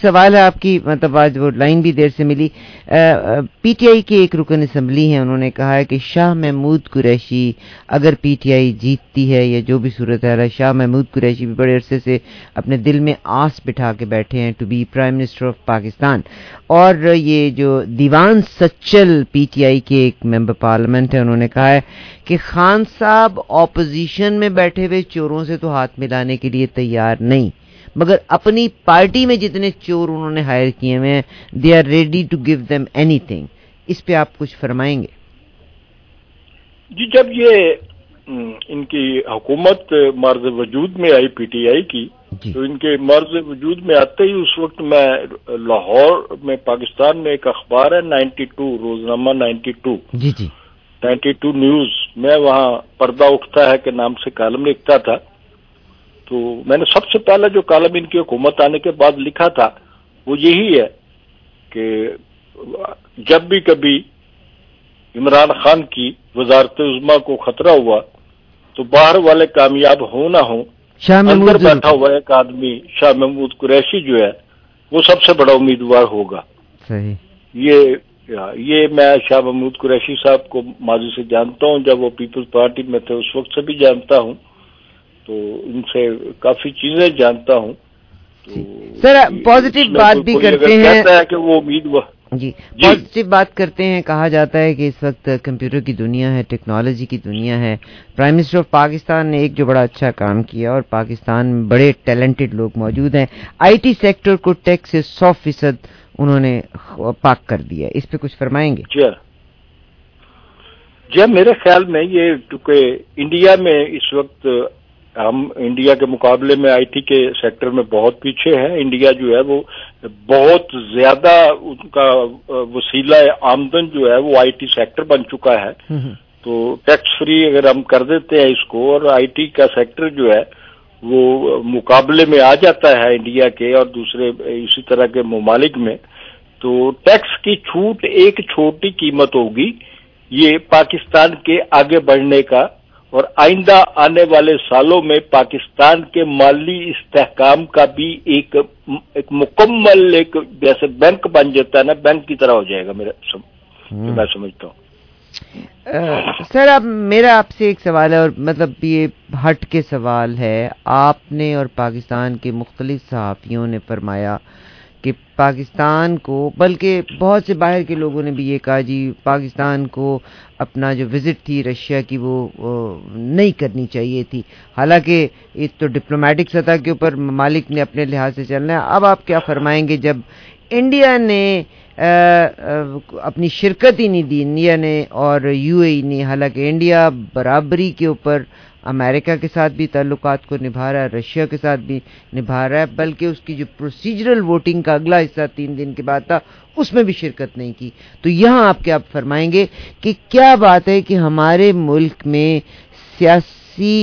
سوال ہے آپ کی، مطلب آج وہ لائن بھی دیر سے ملی. پی ٹی آئی کے ایک رکن اسمبلی ہیں، انہوں نے کہا ہے کہ شاہ محمود قریشی اگر پی ٹی آئی جیتتی ہے یا جو بھی صورت ہے، شاہ محمود قریشی بھی بڑے عرصے سے اپنے دل میں آس بٹھا کے بیٹھے ہیں to be prime minister of Pakistan. اور یہ جو دیوان سچل پی ٹی آئی کے ایک ممبر پارلیمنٹ ہے، انہوں نے کہا ہے کہ خان صاحب اپوزیشن میں بیٹھے ہوئے چوروں سے تو ہاتھ ملانے کے لیے تیار نہیں، مگر اپنی پارٹی میں جتنے چور انہوں نے ہائر کیے ہوئے ہیں they are ready to give them anything. اس پہ آپ کچھ فرمائیں گے؟ جی، جب یہ ان کی حکومت مرز وجود میں آئی پی ٹی آئی کی، تو ان کے مرز وجود میں آتے ہی اس وقت میں لاہور میں پاکستان میں ایک اخبار ہے 92 روزنامہ 92 92 نیوز، میں وہاں پردہ اٹھتا ہے کہ نام سے کالم لکھتا تھا. تو میں نے سب سے پہلا جو کالم ان کی حکومت آنے کے بعد لکھا تھا وہ یہی ہے کہ جب بھی کبھی عمران خان کی وزارت عظمیٰ کو خطرہ ہوا تو باہر والے کامیاب ہو نہ ہو، اندر بیٹھا ہوا ایک آدمی شاہ محمود قریشی جو ہے وہ سب سے بڑا امیدوار ہوگا. یہ میں شاہ محمود قریشی صاحب کو ماضی سے جانتا ہوں، جب وہ پیپلز پارٹی میں تھے اس وقت سے بھی جانتا ہوں، تو ان سے کافی چیزیں جانتا ہوں. سر پازیٹیو بات بھی کرتے ہیں، کہتا ہے کہ وہ امیدوار جی پازیٹیو بات کرتے ہیں. کہا جاتا ہے کہ اس وقت کمپیوٹر کی دنیا ہے، ٹیکنالوجی کی دنیا ہے. پرائم منسٹر آف پاکستان نے ایک جو بڑا اچھا کام کیا، اور پاکستان میں بڑے ٹیلنٹڈ لوگ موجود ہیں. آئی ٹی سیکٹر کو ٹیکس سے 100% انہوں نے پاک کر دیا. اس پہ کچھ فرمائیں گے؟ جی میرے خیال میں یہ چونکہ انڈیا میں اس وقت ہم انڈیا کے مقابلے میں آئی ٹی کے سیکٹر میں بہت پیچھے ہیں. انڈیا جو ہے وہ بہت زیادہ ان کا وسیلہ آمدن جو ہے وہ آئی ٹی سیکٹر بن چکا ہے. تو ٹیکس فری اگر ہم کر دیتے ہیں اس کو، اور آئی ٹی کا سیکٹر جو ہے وہ مقابلے میں آ جاتا ہے انڈیا کے اور دوسرے اسی طرح کے ممالک میں، تو ٹیکس کی چھوٹ ایک چھوٹی قیمت ہوگی یہ پاکستان کے آگے بڑھنے کا، اور آئندہ آنے والے سالوں میں پاکستان کے مالی استحکام کا بھی ایک مکمل ایک جیسے بینک بن جاتا ہے نا، بینک کی طرح ہو جائے گا میں سمجھتا ہوں. سر اب میرا آپ سے ایک سوال ہے، اور مطلب یہ ہٹ کے سوال ہے. آپ نے اور پاکستان کے مختلف صحافیوں نے فرمایا کہ پاکستان کو، بلکہ بہت سے باہر کے لوگوں نے بھی یہ کہا جی پاکستان کو اپنا جو وزٹ تھی رشیا کی وہ نہیں کرنی چاہیے تھی. حالانکہ اس تو ڈپلومیٹک سطح کے اوپر ممالک نے اپنے لحاظ سے چلنا ہے. اب آپ کیا فرمائیں گے جب انڈیا نے اپنی شرکت ہی نہیں دی، انڈیا نے اور یو اے ای نے، حالانکہ انڈیا برابری کے اوپر امریکہ کے ساتھ بھی تعلقات کو نبھا رہا ہے، رشیا کے ساتھ بھی نبھا رہا ہے، بلکہ اس کی جو پروسیجرل ووٹنگ کا اگلا حصہ 3 دن کے بعد تھا اس میں بھی شرکت نہیں کی. تو یہاں آپ کیا فرمائیں گے کہ کیا بات ہے کہ ہمارے ملک میں سیاسی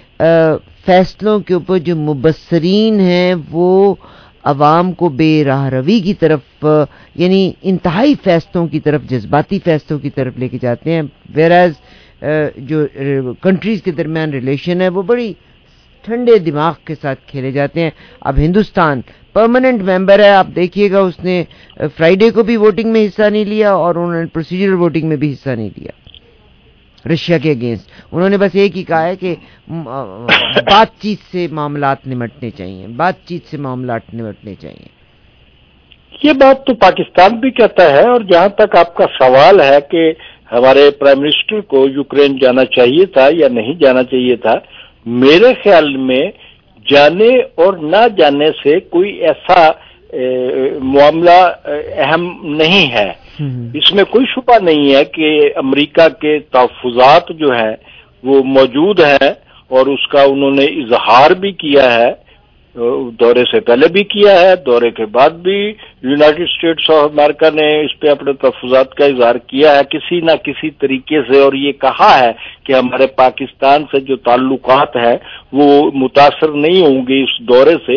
فیصلوں کے اوپر جو مبصرین ہیں وہ عوام کو بے راہ روی کی طرف، یعنی انتہائی فیصلوں کی طرف، جذباتی فیصلوں کی طرف لے کے جاتے ہیں، ویراز جو کنٹریز کے درمیان ریلیشن ہے وہ بڑی ٹھنڈے دماغ کے ساتھ کھیلے جاتے ہیں. اب ہندوستان پرماننٹ ممبر ہے، آپ دیکھیے گا اس نے فرائیڈے کو بھی ووٹنگ میں حصہ نہیں لیا اور انہوں نے پروسیجرل ووٹنگ میں بھی حصہ نہیں لیا رشیا کے اگینسٹ. انہوں نے بس ایک ہی کہا ہے کہ بات چیت سے معاملات نمٹنے چاہیے، بات چیت سے معاملات نمٹنے چاہیے. یہ بات تو پاکستان بھی کہتا ہے. اور جہاں تک آپ کا سوال ہے کہ ہمارے پرائم منسٹر کو یوکرین جانا چاہیے تھا یا نہیں جانا چاہیے تھا، میرے خیال میں جانے اور نہ جانے سے کوئی ایسا معاملہ اہم نہیں ہے. اس میں کوئی شبہ نہیں ہے کہ امریکہ کے تحفظات جو ہیں وہ موجود ہیں، اور اس کا انہوں نے اظہار بھی کیا ہے، دورے سے پہلے بھی کیا ہے، دورے کے بعد بھی یونائٹڈ اسٹیٹس آف امریکہ نے اس پہ اپنے تحفظات کا اظہار کیا ہے کسی نہ کسی طریقے سے، اور یہ کہا ہے کہ ہمارے پاکستان سے جو تعلقات ہیں وہ متاثر نہیں ہوں گے اس دورے سے.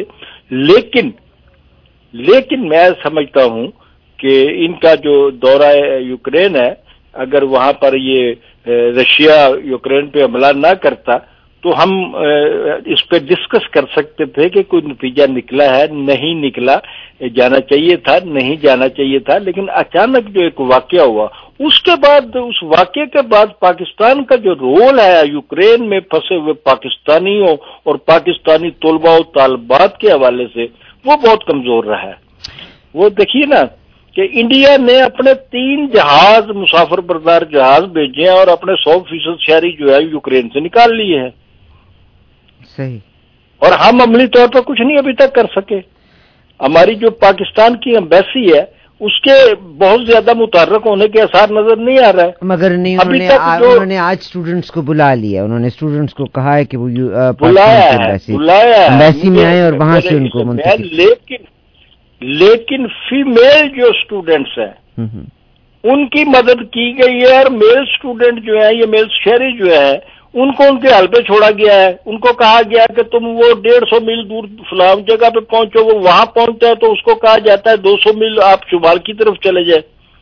لیکن میں سمجھتا ہوں کہ ان کا جو دورہ یوکرین ہے، اگر وہاں پر یہ رشیا یوکرین پہ حملہ نہ کرتا تو ہم اس پہ ڈسکس کر سکتے تھے کہ کوئی نتیجہ نکلا ہے، نہیں نکلا، جانا چاہیے تھا، نہیں جانا چاہیے تھا، لیکن اچانک جو ایک واقعہ ہوا، اس کے بعد، اس واقعے کے بعد پاکستان کا جو رول ہے یوکرین میں پھنسے ہوئے پاکستانیوں اور پاکستانی طلباء و طالبات کے حوالے سے، وہ بہت کمزور رہا ہے۔ وہ دیکھیے نا کہ انڈیا نے اپنے 3 جہاز، مسافر بردار جہاز بھیجے ہیں اور اپنے 100% شہری جو ہے یوکرین سے نکال لیے ہیں، صحیح، اور ہم عملی طور پر کچھ نہیں ابھی تک کر سکے۔ ہماری جو پاکستان کی ایمبیسی ہے اس کے بہت زیادہ متحرک ہونے کے آثار نظر نہیں آ رہا ہے، مگر نہیں، انہوں نے آج اسٹوڈنٹس کو بلا لیا، انہوں نے اسٹوڈنٹس کو کہا ہے کہ وہ بلایا ہے ایمبیسی میں آئے اور وہاں سے ان کو منتقل، لیکن فیمیل جو اسٹوڈنٹس ہیں ان کی مدد کی گئی ہے، اور میل اسٹوڈنٹ جو ہیں، یہ میل شہری جو ہیں، ان کو ان کے حال پہ چھوڑا گیا ہے۔ ان کو کہا گیا کہ تم وہ 150 میل دور فلاں جگہ پہ پہنچو، وہ وہاں پہنچتا ہے تو اس کو کہا جاتا ہے 200 میل آپ شمال کی طرف چلے جائیں۔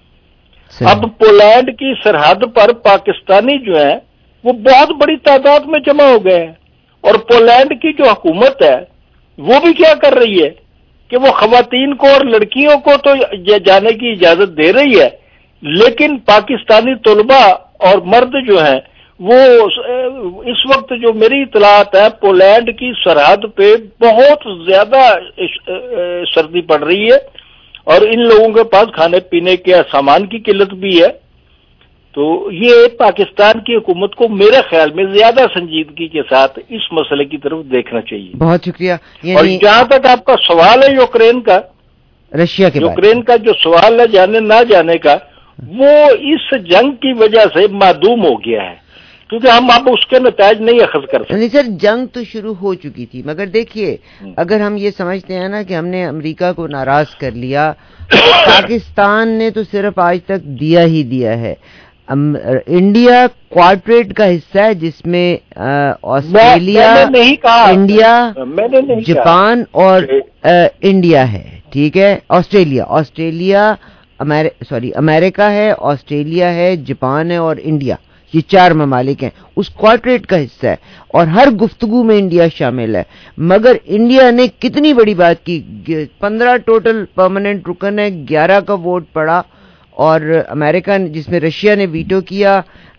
اب پولینڈ کی سرحد پر پاکستانی جو ہیں وہ بہت بڑی تعداد میں جمع ہو گئے ہیں، اور پولینڈ کی جو حکومت ہے وہ بھی کیا کر رہی ہے کہ وہ خواتین کو اور لڑکیوں کو تو جانے کی اجازت دے رہی ہے، لیکن پاکستانی طلباء اور مرد جو ہیں وہ اس وقت جو میری اطلاعات ہے پولینڈ کی سرحد پہ بہت زیادہ سردی پڑ رہی ہے، اور ان لوگوں کے پاس کھانے پینے کے سامان کی قلت بھی ہے۔ تو یہ پاکستان کی حکومت کو میرے خیال میں زیادہ سنجیدگی کے ساتھ اس مسئلے کی طرف دیکھنا چاہیے۔ بہت شکریہ۔ اور جہاں تک آپ کا سوال ہے یوکرین کا، رشیا کے یوکرین کا جو سوال ہے جانے نہ جانے کا، وہ اس جنگ کی وجہ سے معدوم ہو گیا ہے، کیونکہ ہم اب اس کے نتائج نہیں اخذ کر سکتے۔ نہیں سر، جنگ تو شروع ہو چکی تھی، مگر دیکھیے اگر ہم یہ سمجھتے ہیں نا کہ ہم نے امریکہ کو ناراض کر لیا، پاکستان نے تو صرف آج تک دیا ہی دیا ہے۔ انڈیا کوارٹریٹ کا حصہ ہے جس میں آسٹریلیا، انڈیا، جاپان اور انڈیا ہے، ٹھیک ہے، آسٹریلیا امریکہ ہے، آسٹریلیا ہے، جاپان ہے اور انڈیا، یہ 4 ممالک ہیں، اس کوارٹریٹ کا حصہ ہے، اور ہر گفتگو میں انڈیا شامل ہے۔ مگر انڈیا نے کتنی بڑی بات کی، 15 ٹوٹل پرماننٹ رکن ہے، 11 کا ووٹ پڑا، اور امریکہ جس میں رشیا نے ویٹو کیا،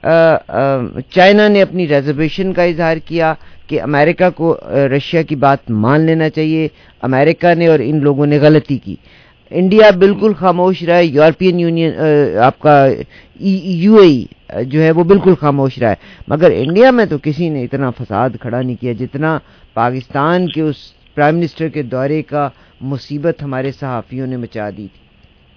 چائنا نے اپنی ریزرویشن کا اظہار کیا کہ امریکہ کو رشیا کی بات مان لینا چاہیے، امریکہ نے اور ان لوگوں نے غلطی کی۔ انڈیا بالکل خاموش رہا ہے، یورپین یونین، آپ کا یو اے ای جو ہے وہ بالکل خاموش رہا ہے، مگر انڈیا میں تو کسی نے اتنا فساد کھڑا نہیں کیا جتنا پاکستان کے اس پرائم منسٹر کے دورے کا مصیبت ہمارے صحافیوں نے مچا دی تھی۔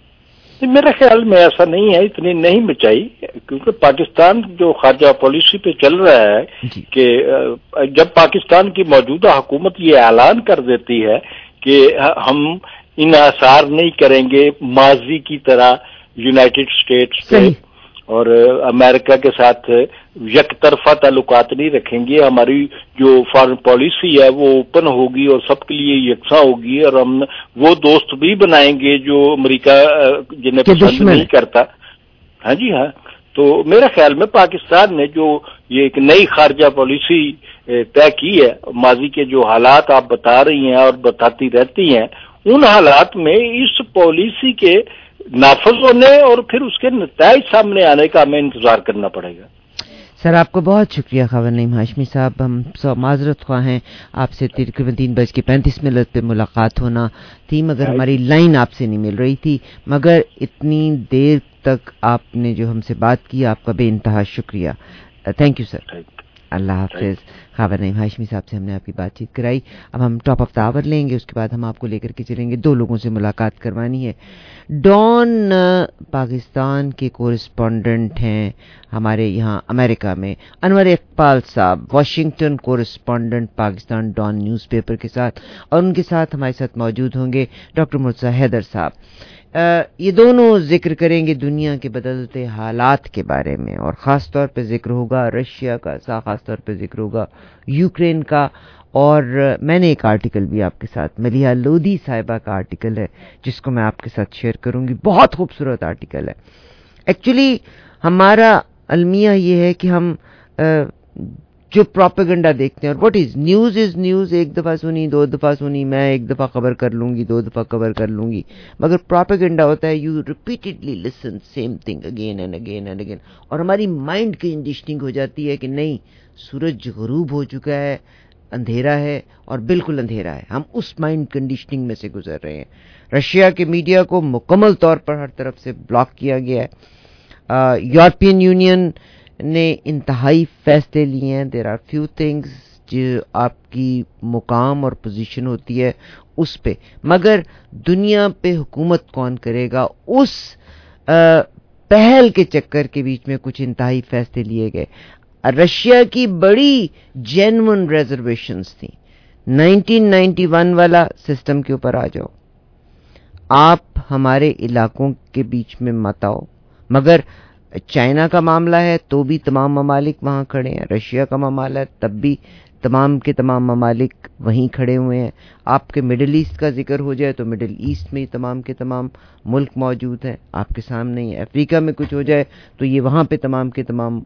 میرے خیال میں ایسا نہیں ہے، اتنی نہیں مچائی، کیونکہ پاکستان جو خارجہ پالیسی پہ چل رہا ہے کہ جب پاکستان کی موجودہ حکومت یہ اعلان کر دیتی ہے کہ ہم انحصار نہیں کریں گے ماضی کی طرح یونائٹڈ اسٹیٹس پہ اور امریکہ کے ساتھ یک طرفہ تعلقات نہیں رکھیں گے، ہماری جو فارن پالیسی ہے وہ اوپن ہوگی اور سب کے لیے یکساں ہوگی، اور ہم وہ دوست بھی بنائیں گے جو امریکہ جنہیں پسند نہیں کرتا۔ ہاں جی ہاں، تو میرے خیال میں پاکستان نے جو یہ ایک نئی خارجہ پالیسی طے کی ہے، ماضی کے جو حالات آپ بتا رہی ہیں اور بتاتی رہتی ہیں، ان حالات میں اس پالیسی کے نافذ ہونے اور پھر اس کے نتائج سامنے آنے کا ہمیں انتظار کرنا پڑے گا۔ سر آپ کو بہت شکریہ خاور نعیم ہاشمی صاحب، ہم معذرت خواہ ہیں، آپ سے تقریباً 3:35 پہ ملاقات ہونا تھی، مگر ہماری لائن آپ سے نہیں مل رہی تھی، مگر اتنی دیر تک آپ نے جو ہم سے بات کی، آپ کا بے انتہا شکریہ۔ تھینک یو سر، اللہ حافظ۔ خاور نعیم ہاشمی صاحب سے ہم نے آپ کی بات چیت کرائی۔ اب ہم ٹاپ آف دا آور لیں گے، اس کے بعد ہم آپ کو لے کر کے چلیں گے، 2 لوگوں سے ملاقات کروانی ہے۔ ڈان پاکستان کے کورسپونڈنٹ ہیں ہمارے یہاں امریکہ میں، انور اقبال صاحب، Washington correspondent Pakistan Dawn newspaper کے ساتھ، اور ان کے ساتھ ہمارے ساتھ موجود ہوں گے ڈاکٹر مرتضیٰ حیدر صاحب۔ یہ دونوں ذکر کریں گے دنیا کے بدلتے حالات کے بارے میں، اور خاص طور پہ ذکر ہوگا رشیا کا، خاص طور پہ ذکر ہوگا یوکرین کا، اور میں نے ایک آرٹیکل بھی آپ کے ساتھ، ملیحہ لودھی صاحبہ کا آرٹیکل ہے جس کو میں آپ کے ساتھ شیئر کروں گی، بہت خوبصورت آرٹیکل ہے۔ ایکچولی ہمارا المیہ یہ ہے کہ ہم जो प्रोपेगेंडा देखते हैं। और व्हाट इज न्यूज़, एक दफ़ा सुनी, 2 दफ़ा सुनी, मैं 1 दफ़ा खबर कर लूँगी, 2 दफ़ा खबर कर लूँगी, मगर प्रोपेगेंडा होता है you repeatedly listen same thing again and again and again, और हमारी माइंड की कंडीशनिंग हो जाती है कि नहीं, सूरज गरूब हो चुका है, अंधेरा है और बिल्कुल अंधेरा है। हम उस माइंड कंडीशनिंग में से गुजर रहे हैं। रशिया के मीडिया को मुकम्मल तौर पर हर तरफ से ब्लॉक किया गया है। यूरोपियन यूनियन ने इंतहाई फैसले लिए हैं। देयर आर फ्यू थिंग्स जो आपकी मुकाम और पोजीशन होती है उस पे, मगर दुनिया पे हुकूमत कौन करेगा, उस पहल के चक्कर के बीच में कुछ इंतहाई फैसले लिए गए। रशिया की बड़ी जेन्युइन रिजर्वेशंस थी। 1991 वाला सिस्टम के ऊपर आ जाओ, आप हमारे इलाकों के बीच में मत आओ, मगर चाइना का मामला है तो भी तमाम ममालिक वहाँ खड़े हैं, रशिया का मामला है तब भी तमाम के तमाम ममालिक वहीं खड़े हुए हैं। आपके मिडिल ईस्ट का जिक्र हो जाए तो मिडिल ईस्ट में तमाम के तमाम मुल्क मौजूद हैं, आपके सामने ही। अफ्रीका में कुछ हो जाए तो ये वहाँ पे तमाम के तमाम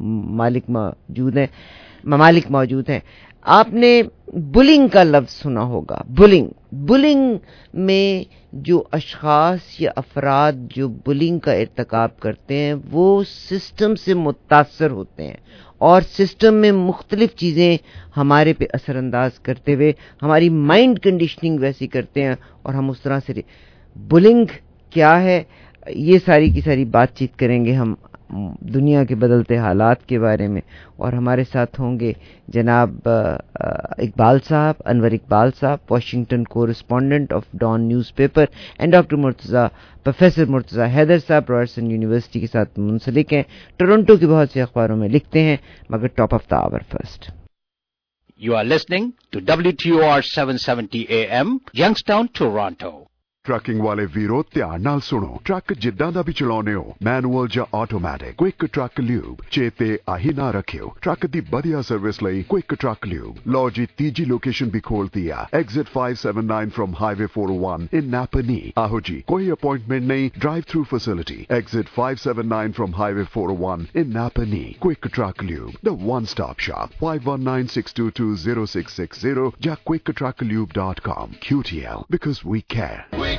ममालिक मौजूद हैं। आपने बुलिंग का लफ्ज़ सुना होगा। बुलिंग में जो अशखास या अफराद जो बुलिंग का इर्तिकाब करते हैं वो सिस्टम से मुतासर होते हैं और सिस्टम में मुख्तलिफ चीज़ें हमारे पे असरअंदाज करते हुए हमारी माइंड कंडीशनिंग वैसी करते हैं और हम उस तरह से। बुलिंग क्या है, ये सारी की सारी बातचीत करेंगे हम दुनिया के बदलते हालात के बारे में, और हमारे साथ होंगे जनाब इकबाल साहब, अनवर इकबाल साहब, Washington correspondent of Dawn newspaper, and professor Murtaza Haider साहब रॉयसन यूनिवर्सिटी के साथ मुंसलिक हैं, टोरंटो के बहुत से अखबारों में लिखते हैं। मगर top of the hour first. You are listening to WTOR 770 AM, Youngstown, Toronto. Trucking वाले वीरो ध्यान नाल सुनो। ट्रक जिद्दां दा भी चलाउने हो, मैनुअल ਜਾਂ ਆਟੋਮੈਟਿਕ, क्विक ट्रक ल्यूब चेते आही ना रखियो। ट्रक दी बढ़िया सर्विस लई क्विक ट्रक ल्यूब। लो जी तीजी लोकेशन भी खोलती है, exit 579 from highway 401 in Napanee. आहो जी, कोई अपॉइंटमेंट नहीं, drive through facility, exit 579 from highway 401 in Napanee. Quick Truck Lube, the one stop shop, 5196220660 या quicktrucklube.com। QTL, because we care।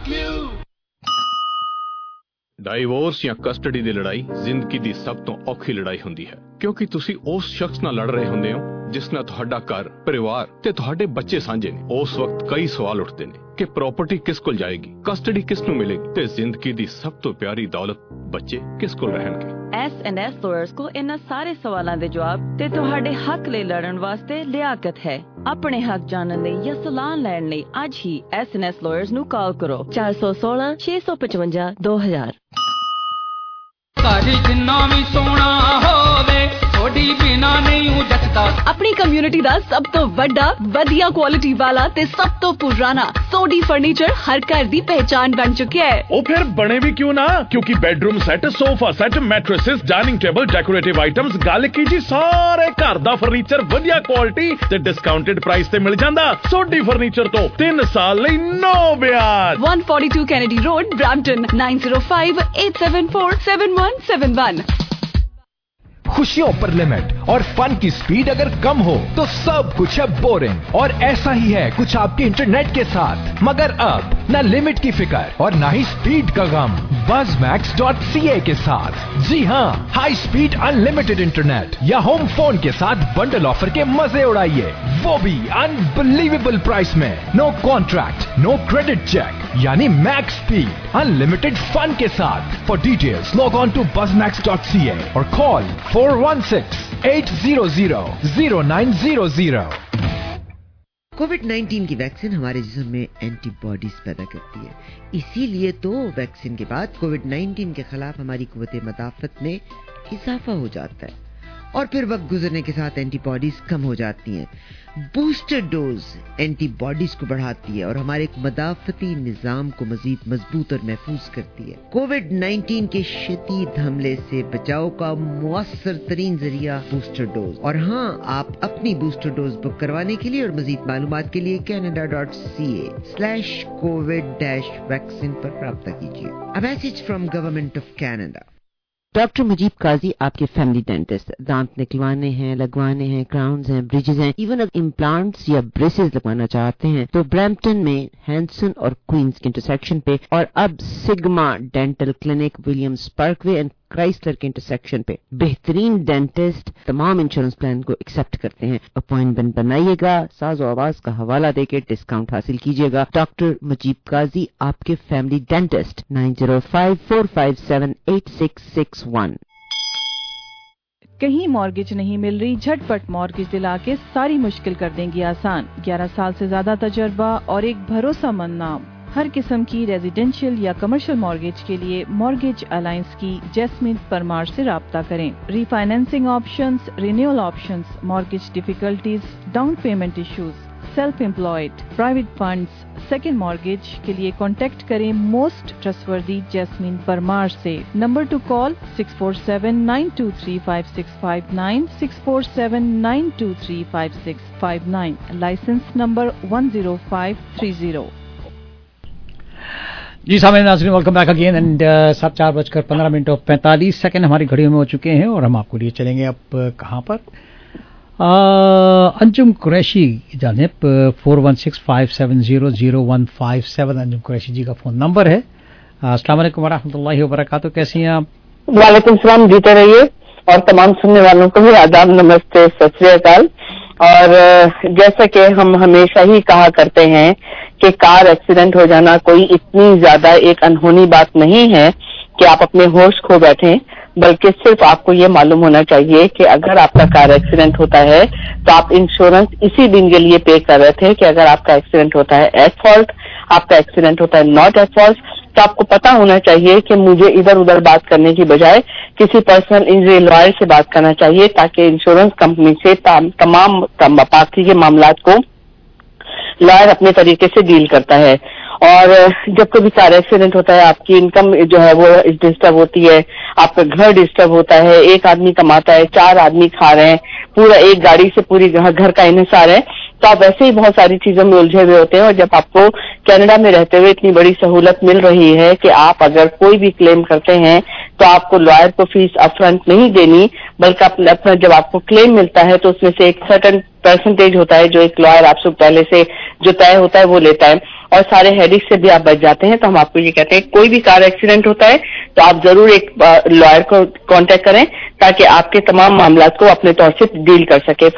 Divorce ਜਾਂ ਕਸਟਡੀ ਦੀ ਲੜਾਈ ਜ਼ਿੰਦਗੀ ਦੀ ਸਭ ਤੋਂ ਔਖੀ ਲੜਾਈ ਹੁੰਦੀ ਹੈ, ਕਿਉਂਕਿ ਤੁਸੀਂ ਉਸ ਸ਼ਖਸ ਨਾਲ ਲੜ ਰਹੇ ਹੁੰਦੇ ਹੋ ਜਿਸ ਨਾਲ ਤੁਹਾਡਾ ਘਰ, ਪਰਿਵਾਰ ਤੇ ਤੁਹਾਡੇ ਬੱਚੇ ਸਾਂਝੇ ਨੇ। ਉਸ ਵਕਤ ਕਈ ਸਵਾਲ ਉੱਠਦੇ ਨੇ ਕਿ ਪ੍ਰਾਪਰਟੀ ਕਿਸ ਕੋਲ ਜਾਏਗੀ, ਕਸਟਡੀ ਕਿਸ ਨੂੰ ਮਿਲੇਗੀ ਤੇ ਜ਼ਿੰਦਗੀ ਦੀ ਸਭ ਤੋਂ ਪਿਆਰੀ ਦੌਲਤ ਬੱਚੇ ਕਿਸ ਕੋਲ ਰਹਿਣਗੇ। S&S lawyers को इन्हां सारे सवालों के जवाब ते तुहाडे हक लई लड़न वास्ते लियाकत है। अपने हक जानने लई या सलाह लैण लई अज ही S&S lawyers ਨੂੰ कॉल करो 416 655 2000। सारी जिन्ना भी सोना होवे थोड़ी बिना नहीं हूं जचदा। अपनी कम्युनिटी दा सब तो बड़ा वधिया क्वालिटी वाला ते सब तो पुराना सोडी फर्नीचर हर घर दी पहचान बन चुका है। ओ फिर बने भी क्यों ना, क्योंकि bedroom set, sofa set, mattresses, dining table, decorative items, गल की जी सारे घर दा फर्नीचर वधिया क्वालिटी ते डिस्काउंटेड प्राइस ते मिल जांदा। सोडी फर्नीचर तो 3 साल लई नो ब्याज। 142 कैनेडी रोड, ब्रैम्पटन 9058747171। खुशियों पर लिमिट और फन की स्पीड अगर कम हो तो सब कुछ है बोरिंग, और ऐसा ही है कुछ आपके इंटरनेट के साथ। मगर अब न लिमिट की फिक्र और न ही स्पीड का गम buzzmax.ca के साथ। जी हाँ, हाई स्पीड अनलिमिटेड इंटरनेट या होम फोन के साथ बंडल ऑफर के मजे उड़ाइए, वो भी अनबिलीवेबल प्राइस में। No contract, no credit check, यानी मैक्स स्पीड अनलिमिटेड फन के साथ। For details log on to buzzmax.ca और कॉल 416-800-0900। कोविड-19 की वैक्सीन हमारे जिस्म में एंटीबॉडीज पैदा करती है, इसीलिए तो वैक्सीन के बाद कोविड-19 के खिलाफ हमारी कुव्वत मदाफत में इजाफा हो जाता है और फिर वक्त गुजरने के साथ एंटीबॉडीज कम हो जाती हैं। बूस्टर डोज एंटीबॉडीज को बढ़ाती है और हमारे मदाफती निजाम को मजीद मजबूत और महफूज करती है। कोविड-19 के शदीद हमले से बचाव का मुअस्सर तरीन जरिया बूस्टर डोज। और हाँ, आप अपनी बूस्टर डोज बुक करवाने के लिए और मजीद मालूमात के लिए canada.ca/covid-vaccine पर राब्ता कीजिए। A message from Government of Canada। Doctor Mujib Qazi आपके फैमिली डेंटिस्ट, दांत निकलवाने हैं, लगवाने हैं, क्राउन्स हैं, ब्रिजेस हैं, इवन अगर इम्प्लांट्स या ब्रेसेस लगवाना चाहते हैं तो ब्रैम्पटन में हैंसन और क्वींस के इंटरसेक्शन पे, और अब Sigma dental clinic Williams Parkway and Chrysler के इंटरसेक्शन पे बेहतरीन डेंटिस्ट तमाम इंश्योरेंस प्लान को एक्सेप्ट करते हैं। अपॉइंटमेंट बनाइएगा, साज और आवाज का हवाला देके डिस्काउंट हासिल कीजिएगा। डॉक्टर मुजीब काजी आपके फैमिली डेंटिस्ट, 9054578661। कहीं मॉर्गेज नहीं मिल रही, झटपट मॉर्गेज दिला के सारी मुश्किल कर देंगी आसान। 11 साल से ज्यादा तजर्बा और एक भरोसेमंद नाम। हर किस्म की रेजिडेंशियल या कमर्शियल मॉर्गेज के लिए मॉर्गेज अलायंस की जैस्मिन परमार से राब्ता करें। Refinancing options, renewal options, mortgage difficulties, down payment issues, self employed, private funds, second mortgage के लिए कॉन्टेक्ट करें मोस्ट ट्रस्टवर्दी जैस्मिन परमार से। Number to call 6479235659, 6479235659, license number 10530। जी सामने नाज़रीन, वेलकम बैक अगेन एंड 7:15 और 45 हमारी घड़ियों में हो चुके हैं और हम आपको लिए चलेंगे अब कहाँ पर, अंजुम कुरैशी की जानिब 4165700157 अंजुम कुरैशी जी का फोन नंबर है। अस्सलाम वालेकुम वरहमतुल्लाहि वबरकातुहू, कैसी हैं आप? वालेकुम सलाम, जीते रहिए और तमाम सुनने वालों को भी आदाब, नमस्ते, सत श्री अकाल। और जैसा कि हम हमेशा ही कहा करते हैं कि कार एक्सीडेंट हो जाना कोई इतनी ज्यादा एक अनहोनी बात नहीं है कि आप अपने होश खो बैठें, बल्कि सिर्फ आपको ये मालूम होना चाहिए कि अगर आपका कार एक्सीडेंट होता है तो आप इंश्योरेंस इसी दिन के लिए पे कर रहे थे कि अगर आपका एक्सीडेंट होता है एट फॉल्ट, आपका एक्सीडेंट होता है नॉट एट फॉल्ट, तो आपको पता होना चाहिए कि मुझे इधर उधर बात करने की बजाय किसी पर्सनल इंजरी लॉयर से बात करना चाहिए, ताकि इंश्योरेंस कंपनी से तमाम बाकी के मामलात को लॉयर अपने तरीके से डील करता है। और जब कभी कार एक्सीडेंट होता है, आपकी इनकम जो है वो डिस्टर्ब होती है, आपका घर डिस्टर्ब होता है, एक आदमी कमाता है, 4 आदमी खा रहे हैं, पूरा एक गाड़ी से पूरी घर का इन्हिसार है, तो आप वैसे ही बहुत सारी चीजों में उलझे हुए होते हैं। और जब आपको कनाडा में रहते हुए इतनी बड़ी सहूलत मिल रही है कि आप अगर कोई भी क्लेम करते हैं तो आपको लॉयर को फीस अपफ्रंट नहीं देनी, बल्कि अपना जब आपको क्लेम मिलता है तो उसमें से एक सर्टेन परसेंटेज होता है जो एक लॉयर आपसे पहले से जो तय होता है वो लेता है, और सारे हेडिक से भी आप बच जाते हैं। तो हम आपको ये कहते हैं कोई भी कार एक्सीडेंट होता है तो आप जरूर एक लॉयर को कांटेक्ट करें ताकि आपके तमाम मामला को अपने तौर से डील कर सके।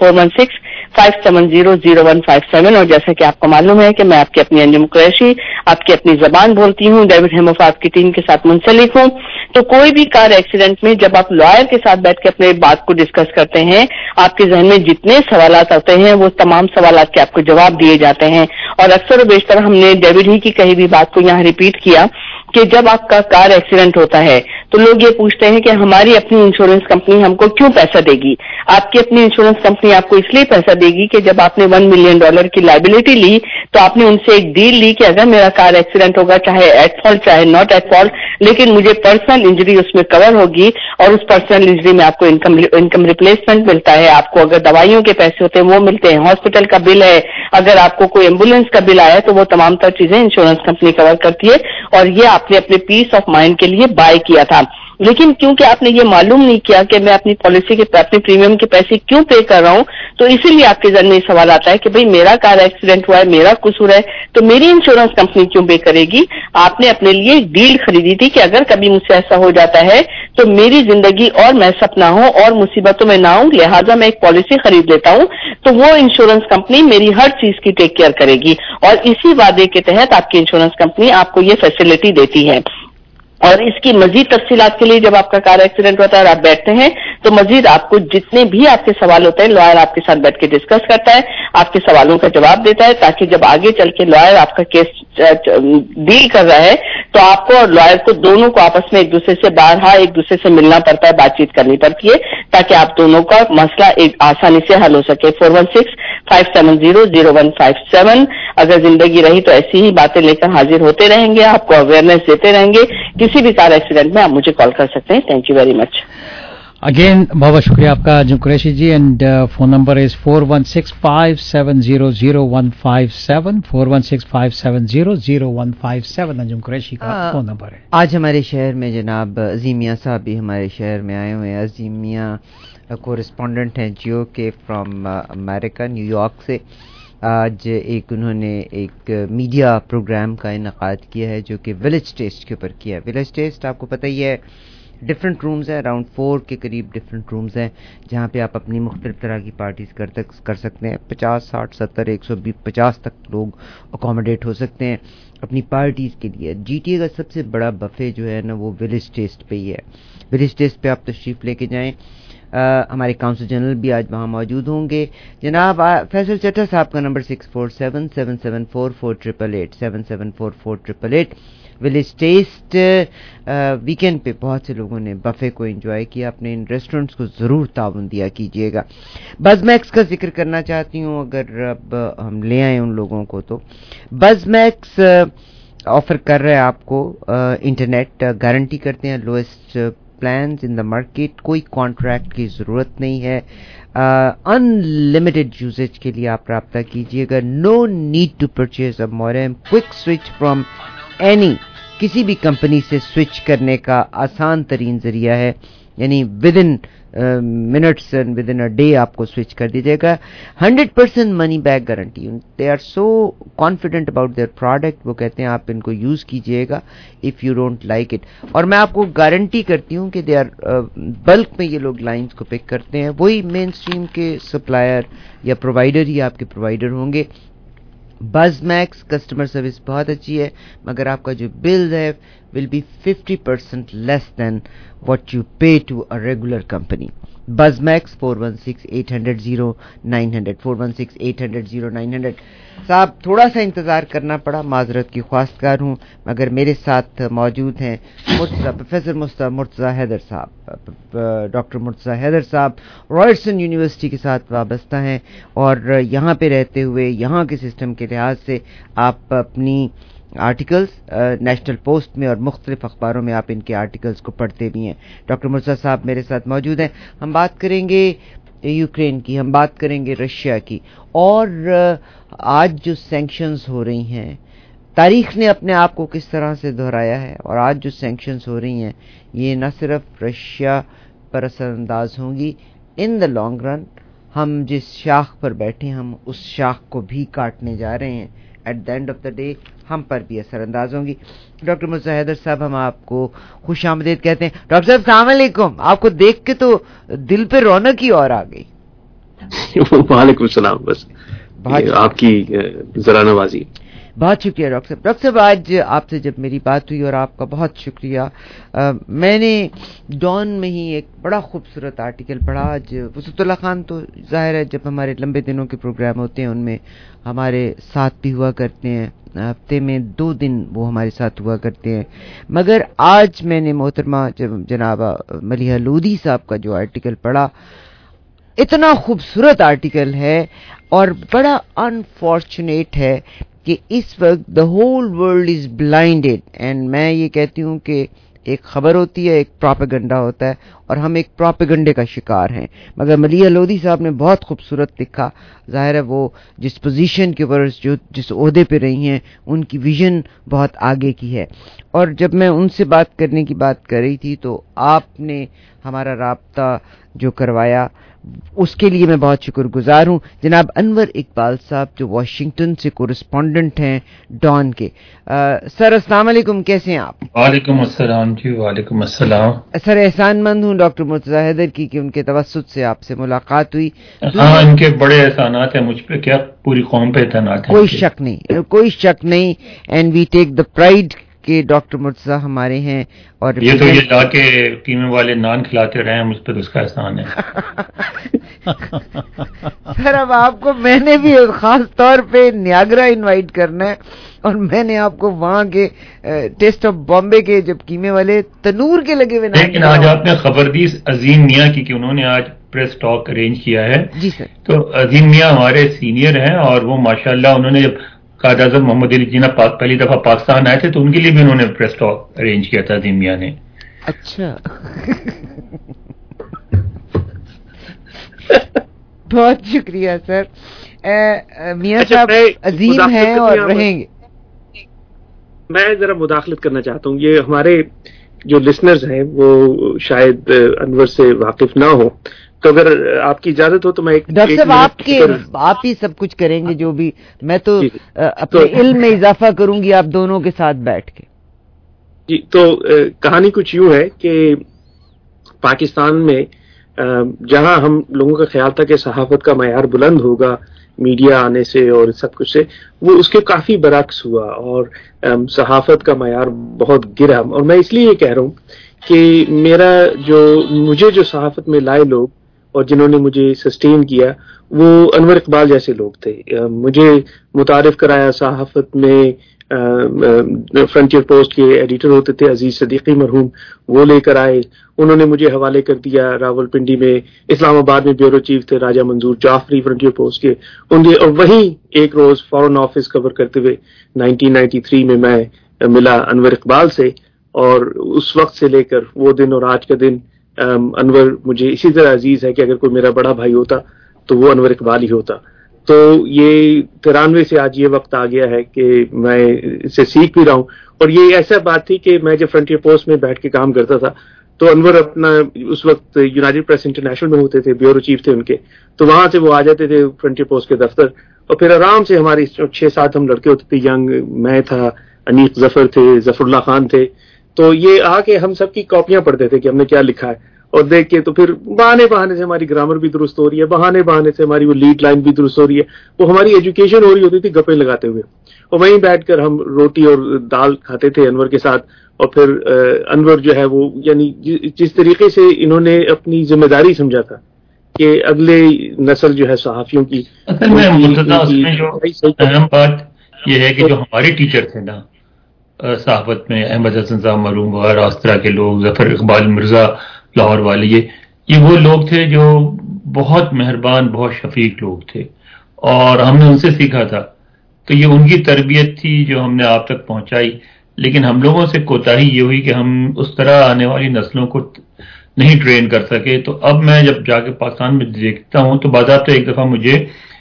4165700157। और जैसा कि आपको मालूम है कि मैं आपकी अपनी अंजुम कुरैशी आपकी अपनी जबान बोलती हूँ, डेविड हेमोफात की टीम के साथ मुंसलिक हूँ। तो कोई भी कार एक्सीडेंट में जब आप लॉयर के साथ बैठ के अपने बात को डिस्कस करते हैं, आपके जहन में जितने सवालात आते हैं वो तमाम सवालात के आपको जवाब दिए जाते हैं। और अक्सर बेशतर हमने डेविड ही की कही हुई बात को यहाँ रिपीट किया कि जब आपका कार एक्सीडेंट होता है तो लोग ये पूछते हैं कि हमारी अपनी इंश्योरेंस कंपनी हमको क्यों पैसा देगी। आपकी अपनी इंश्योरेंस कंपनी आपको इसलिए पैसा देगी कि जब आपने $1 मिलियन की लायबिलिटी ली तो आपने उनसे एक डील ली कि अगर मेरा कार एक्सीडेंट होगा, चाहे एट फॉल्ट चाहे नॉट एट फॉल्ट, लेकिन मुझे पर्सनल इंजरी उसमें कवर होगी और उस पर्सनल इंजरी में आपको इनकम रिप्लेसमेंट मिलता है, आपको अगर दवाइयों के पैसे होते हैं वो मिलते हैं, हॉस्पिटल का बिल है, अगर आपको कोई एम्बुलेंस का बिल आया तो वो तमाम तर चीजें इंश्योरेंस कंपनी कवर करती है। और ये आपने अपने पीस ऑफ माइंड के लिए बाय किया था। लेकिन क्योंकि आपने ये मालूम नहीं किया कि मैं अपनी पॉलिसी के अपने प्रीमियम के पैसे क्यों पे कर रहा हूं, तो इसीलिए आपके जहन में ये सवाल आता है कि भाई मेरा कार एक्सीडेंट हुआ है, मेरा कसूर है, तो मेरी इंश्योरेंस कंपनी क्यों पे करेगी। आपने अपने लिए एक डील खरीदी थी कि अगर कभी मुझसे ऐसा हो जाता है तो मेरी जिंदगी और मैसअप ना हो और मुसीबतों में ना हूं, लिहाजा मैं एक पॉलिसी खरीद लेता हूं, तो वो इंश्योरेंस कंपनी मेरी हर चीज की टेक केयर करेगी। और इसी वादे के तहत आपकी इंश्योरेंस कंपनी आपको ये फैसिलिटी देती है। और इसकी मजीद तफसीलात के लिए जब आपका कार एक्सीडेंट होता है और आप बैठते हैं तो मजीद आपको जितने भी आपके सवाल होते हैं लॉयर आपके साथ बैठ के डिस्कस करता है, आपके सवालों का जवाब देता है, ताकि जब आगे चल के लॉयर आपका केस डील कर रहा है तो आपको और लॉयर को दोनों को आपस में एक दूसरे से बारहा एक दूसरे से मिलना पड़ता है, बातचीत करनी पड़ती है, ताकि आप दोनों का मसला एक आसानी से हल हो सके। 4165700157। अगर जिंदगी रही तो ऐसी ही बातें लेकर हाजिर होते रहेंगे, आपको अवेयरनेस देते रहेंगे। किसी भी कार एक्सीडेंट में आप मुझे कॉल कर सकते हैं। Thank you very much. Again बहुत शुक्रिया आपका Anjum Qureshi ji. And phone number is 4165700157 4165700157 Anjum Qureshi का फोन नंबर है. आज हमारे शहर में जनाब अजीम मियां साहब भी हमारे शहर में आए हुए हैं. अजीम मियां कोरेस्पोंडेंट हैं जियो के फ्रॉम अमेरिका, न्यूयॉर्क से. आज उन्होंने एक मीडिया प्रोग्राम का इनकाद किया है जो कि विलेज टेस्ट के ऊपर किया है. विलेज टेस्ट आपको पता ही है, डिफरेंट रूम्स हैं, अराउंड 4 के करीब डिफरेंट रूम्स हैं जहाँ पे आप अपनी मुख्तलिफ तरह की पार्टीज़ कर सकते हैं. 50, 60, 70, 150 तक लोग अकोमोडेट हो सकते हैं अपनी पार्टीज़ के लिए. GTA का सबसे बड़ा बफे जो है ना वो विलेज टेस्ट पे ही है. विलेज टेस्ट पे आप तशरीफ़ लेके जाएँ. हमारे काउंसिल जनरल भी आज वहाँ मौजूद होंगे. जनाब फैसल चट्टा साहब का नंबर 6477744888 774488. विलेज टेस्ट वीकेंड पे बहुत से लोगों ने बफे को एंजॉय किया. अपने इन रेस्टोरेंट्स को ज़रूर ताउन दिया कीजिएगा. बज़मैक्स का जिक्र करना चाहती हूँ, अगर अब हम ले आए उन लोगों को तो बज़मैक्स ऑफ़र कर रहे हैं आपको इंटरनेट गारंटी करते हैं, lowest plans in the market. कोई कॉन्ट्रैक्ट की ज़रूरत नहीं है. अनलिमिटेड यूजेज के लिए आप रब्ता कीजिएगा. No need to purchase a modem. Quick switch from any, किसी भी कंपनी से स्विच करने का आसान तरीन ज़रिया है. यानी within minutes and within a day आपको स्विच कर दीजिएगा. 100% money back guarantee. They are so confident about their product. वो कहते हैं आप इनको यूज़ कीजिएगा if you don't like it. और मैं आपको गारंटी करती हूँ कि दे आर बल्क में ये लोग लाइन्स को पिक करते हैं. वही मेन स्ट्रीम के सप्लायर या प्रोवाइडर ही आपके प्रोवाइडर होंगे. बज़मैक्स कस्टमर सर्विस बहुत अच्छी है, मगर आपका जो बिल है will be 50% less than what you pay to a regular company. Buzzmax 4168000900 4168000900. साहब थोड़ा सा इंतज़ार करना पड़ा, माजरत की ख्वास्तगार हूँ, मगर मेरे साथ मौजूद हैं प्रोफेसर मुर्तज़ा हैदर साहब. डॉक्टर मुर्तज़ा हैदर साहब रॉयर्सन यूनिवर्सिटी के साथ वाबस्ता हैं और यहाँ पे रहते हुए यहाँ के सिस्टम के लिहाज से आप अपनी आर्टिकल्स नेशनल पोस्ट में और मुख्तलिफ अखबारों में आप इनके आर्टिकल्स को पढ़ते भी हैं. डॉक्टर मुर्तज़ा साहब मेरे साथ मौजूद हैं. हम बात करेंगे यूक्रेन की, हम बात करेंगे रशिया की, और आज जो सैंक्शंस हो रही हैं, तारीख ने अपने आप को किस तरह से दोहराया है. और आज जो सैंक्शंस हो रही हैं ये न सिर्फ रशिया पर असरअंदाज होंगी, इन द लॉन्ग रन हम जिस शाख पर बैठे हम उस शाख को भी काटने जा रहे हैं. At the end of the day हम पर भी असरअंदाज होंगी. डॉक्टर मुर्तज़ा हैदर साहब हम आपको खुश आमदीद कहते हैं. डॉक्टर साहब अस्सलाम वालेकुम. आपको देख के तो दिल पे रौनक ही और आ गई. वालेकुम सलाम. बस आपकी जरा नवाजी. बहुत शुक्रिया डॉक्टर साहब. डॉक्टर साहब आज आपसे जब मेरी बात हुई, और आपका बहुत शुक्रिया, मैंने डॉन में ही एक बड़ा खूबसूरत आर्टिकल पढ़ा. आज वसुतुल्लाह खान तो जाहिर है जब हमारे लंबे दिनों के प्रोग्राम होते हैं उनमें हमारे साथ भी हुआ करते हैं. हफ्ते में 2 दिन वो हमारे साथ हुआ करते हैं. मगर आज मैंने मोहतरमा जनाब मलिहा लोधी साहब का जो आर्टिकल पढ़ा, इतना खूबसूरत आर्टिकल है और बड़ा अनफॉर्चुनेट है कि इस वक्त the whole world is blinded. And मैं ये कहती हूँ कि एक खबर होती है, एक प्रोपेगेंडा होता है, और हम एक प्रोपेगेंडे का शिकार हैं. मगर मलिहा लोधी साहब ने बहुत खूबसूरत लिखा. ज़ाहिर है वो जिस पोजीशन के ऊपर जिस ओहदे पे रही हैं उनकी विजन बहुत आगे की है. और जब मैं उनसे बात करने की बात कर रही थी तो आपने हमारा राब्ता जो करवाया उसके लिए मैं बहुत शुक्रगुजार हूँ. जनाब अनवर इकबाल साहब जो वाशिंगटन से कोरेस्पोंडेंट हैं डॉन के. सर अस्सलाम वालेकुम, कैसे हैं आप? वालेकुम अस्सलाम जी. वालेकुम अस्सलाम. सर एहसानमंद हूँ डॉक्टर मुर्तज़ा हैदर की कि उनके तवस्सुत से आपसे मुलाकात हुई. हाँ, इनके बड़े एहसानात हैं मुझ पे, क्या पूरी कौम पे एहसानात हैं. कोई शक नहीं, कोई शक नहीं. And we take the pride कि डॉक्टर मुर्तज़ा हमारे हैं. और ये तो ये लाके कीमे वाले नान खिलाते रहे हैं मुझ पर, उसका एहसान है. सर अब आपको मैंने भी खास तौर पे नियाग्रा इनवाइट करना है, और मैंने आपको वहाँ के टेस्ट ऑफ बॉम्बे के जब कीमे वाले तनूर के लगे हुए. लेकिन आज आपने खबर दी अजीम मियाँ की कि उन्होंने आज प्रेस टॉक अरेंज किया है. जी सर. तो अजीम मियाँ हमारे सीनियर हैं और वो माशाल्लाह उन्होंने जब कायद आज़म मोहम्मद अली जिन्ना पहली दफा पाकिस्तान आए थे तो उनके लिए भी उन्होंने प्रेस टॉक अरेंज किया था अजीम मियाँ ने. अच्छा. بہت شکریہ سر. میاں صاحب عظیم ہیں اور رہیں گے. میں ذرا مداخلت کرنا چاہتا ہوں. یہ ہمارے جو لسنرز ہیں وہ شاید انور سے واقف نہ ہو, تو اگر آپ کی اجازت ہو تو میں ڈاکٹر صاحب آپ ہی سب کچھ کریں گے جو بھی, میں تو اپنے علم میں اضافہ کروں گی آپ دونوں کے ساتھ بیٹھ کے. جی, تو کہانی کچھ یوں ہے کہ پاکستان میں جہاں ہم لوگوں کا خیال تھا کہ صحافت کا معیار بلند ہوگا میڈیا آنے سے اور سب کچھ سے, وہ اس کے کافی برعکس ہوا اور صحافت کا معیار بہت گرا. اور میں اس لیے یہ کہہ رہا ہوں کہ مجھے جو صحافت میں لائے لوگ اور جنہوں نے مجھے سسٹین کیا وہ انور اقبال جیسے لوگ تھے. مجھے متعارف کرایا صحافت میں فرنٹیئر پوسٹ کے ایڈیٹر ہوتے تھے عزیز صدیقی مرحوم, وہ لے کر آئے. انہوں نے مجھے حوالے کر دیا راول پنڈی میں, اسلام آباد میں بیورو چیف تھے راجہ منظور جعفری فرنٹیئر پوسٹ کے, اور وہیں ایک روز فارن آفس کور کرتے ہوئے 1993 میں ملا انور اقبال سے, اور اس وقت سے لے کر وہ دن اور آج کا دن انور مجھے اسی طرح عزیز ہے کہ اگر کوئی میرا بڑا بھائی ہوتا تو وہ انور اقبال ہی ہوتا. تو یہ 93 سے آج یہ وقت آ گیا ہے کہ میں اسے سیکھ بھی رہا ہوں. اور یہ ایسا بات تھی کہ میں جب فرنٹیئر پوسٹ میں بیٹھ کے کام کرتا تھا تو انور اپنا اس وقت یونائٹڈ پریس انٹرنیشنل میں ہوتے تھے, بیورو چیف تھے ان کے, تو وہاں سے وہ آ جاتے تھے فرنٹیئر پوسٹ کے دفتر, اور پھر آرام سے ہماری 6-7 ہم لڑکے ہوتے تھے ینگ, میں تھا, انیق ظفر تھے, ظفر اللہ خان تھے, تو یہ آ کے ہم سب کی کاپیاں پڑھتے تھے کہ ہم نے کیا لکھا ہے, اور دیکھ کے تو پھر بہانے سے ہماری گرامر بھی درست ہو رہی ہے, بہانے سے ہماری وہ لیڈ لائن بھی درست ہو رہی ہے, وہ ہماری ایجوکیشن ہو رہی ہوتی تھی گپے لگاتے ہوئے, اور وہیں بیٹھ کر ہم روٹی اور دال کھاتے تھے انور کے ساتھ. اور پھر انور جو ہے وہ یعنی جس طریقے سے انہوں نے اپنی ذمہ داری سمجھا تھا کہ اگلے نسل جو ہے صحافیوں کی, اصل میں اس میں جو اہم بات یہ ہے کہ جو ہمارے ٹیچر تھے نا صحافت میں, احمد حسن صاحب مرحوم وغیرہ اس طرح کے لوگ, ظفر اقبال مرزا لاہور والے, یہ وہ لوگ تھے جو بہت مہربان بہت شفیق لوگ تھے, اور ہم نے ان سے سیکھا تھا. تو یہ ان کی تربیت تھی جو ہم نے آپ تک پہنچائی. لیکن ہم لوگوں سے کوتاہی یہ ہوئی کہ ہم اس طرح آنے والی نسلوں کو نہیں ٹرین کر سکے. تو اب میں جب جا کے پاکستان میں دیکھتا ہوں تو باضابطہ ایک دفعہ مجھے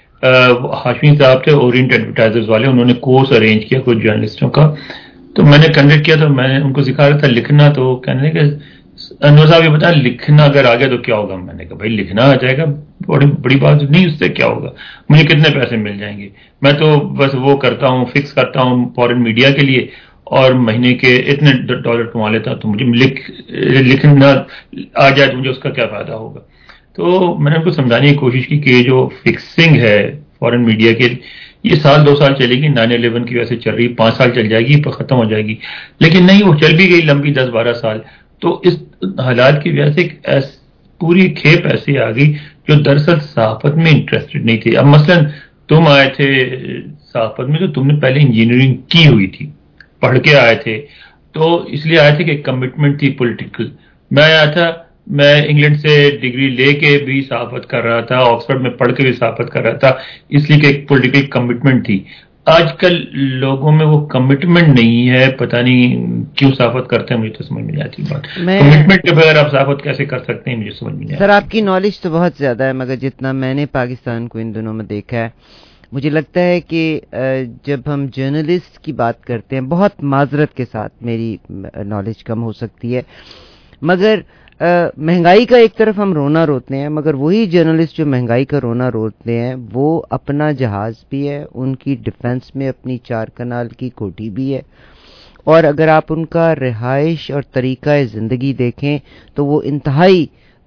ہاشمی صاحب تھے اورینٹ ایڈورٹائزرز والے, انہوں نے کورس ارینج کیا کچھ جرنلسٹوں کا, تو میں نے کنڈکٹ کیا, تو میں نے ان کو سکھا رہا تھا لکھنا. تو کہنے کہ انور صاحب یہ بتائیں لکھنا اگر آ گیا تو کیا ہوگا. میں نے کہا بھائی لکھنا آ جائے گا, بڑی بات نہیں, اس سے کیا ہوگا, مجھے کتنے پیسے مل جائیں گے, میں تو بس وہ کرتا ہوں فکس کرتا ہوں فورن میڈیا کے لیے اور مہینے کے اتنے ڈالر کما لیتا, تو مجھے لکھنا آ جائے تو مجھے اس کا کیا فائدہ ہوگا. تو میں نے ان کو سمجھانے کی کوشش کی کہ جو فکسنگ ہے فورن میڈیا کے یہ 1-2 سال چلے گی, 9/11 کی وجہ سے چل رہی, 5 سال چل جائے گی, پر ختم ہو جائے گی. لیکن نہیں, وہ چل بھی گئی لمبی 10-12 سال. تو اس حالات کی وجہ سے پوری کھیپ ایسی آ گئی جو دراصل صحافت میں انٹرسٹڈ نہیں تھی. اب مثلا تم آئے تھے صحافت میں تو تم نے پہلے انجینئرنگ کی ہوئی تھی, پڑھ کے آئے تھے, تو اس لیے آئے تھے کہ کمٹمنٹ تھی پولیٹیکل. میں آیا تھا, میں انگلینڈ سے ڈگری لے کے بھی صحافت کر رہا تھا, آکسفورڈ میں پڑھ کے بھی صحافت کر رہا تھا, اس لیے کہ ایک پولیٹیکل کمٹمنٹ تھی. آج کل لوگوں میں وہ کمٹمنٹ نہیں ہے, پتہ نہیں کیوں صحافت کرتے ہیں, مجھے تو سمجھ میں نہیں آتی بات. کمٹمنٹ کے بغیر آپ صحافت کیسے کر سکتے ہیں, مجھے سمجھ میں نہیں آتی. سر آپ کی نالج تو بہت زیادہ ہے, مگر جتنا میں نے پاکستان کو ان دنوں میں دیکھا ہے, مجھے لگتا ہے کہ جب ہم جرنلسٹ کی بات کرتے ہیں, بہت معذرت کے ساتھ میری نالج کم ہو سکتی ہے, مگر مہنگائی کا ایک طرف ہم رونا روتے ہیں, مگر وہی جرنلسٹ جو مہنگائی کا رونا روتے ہیں وہ اپنا جہاز بھی ہے, ان کی ڈیفنس میں اپنی 4 کنال کی کوٹھی بھی ہے, اور اگر آپ ان کا رہائش اور طریقہ زندگی دیکھیں تو وہ انتہائی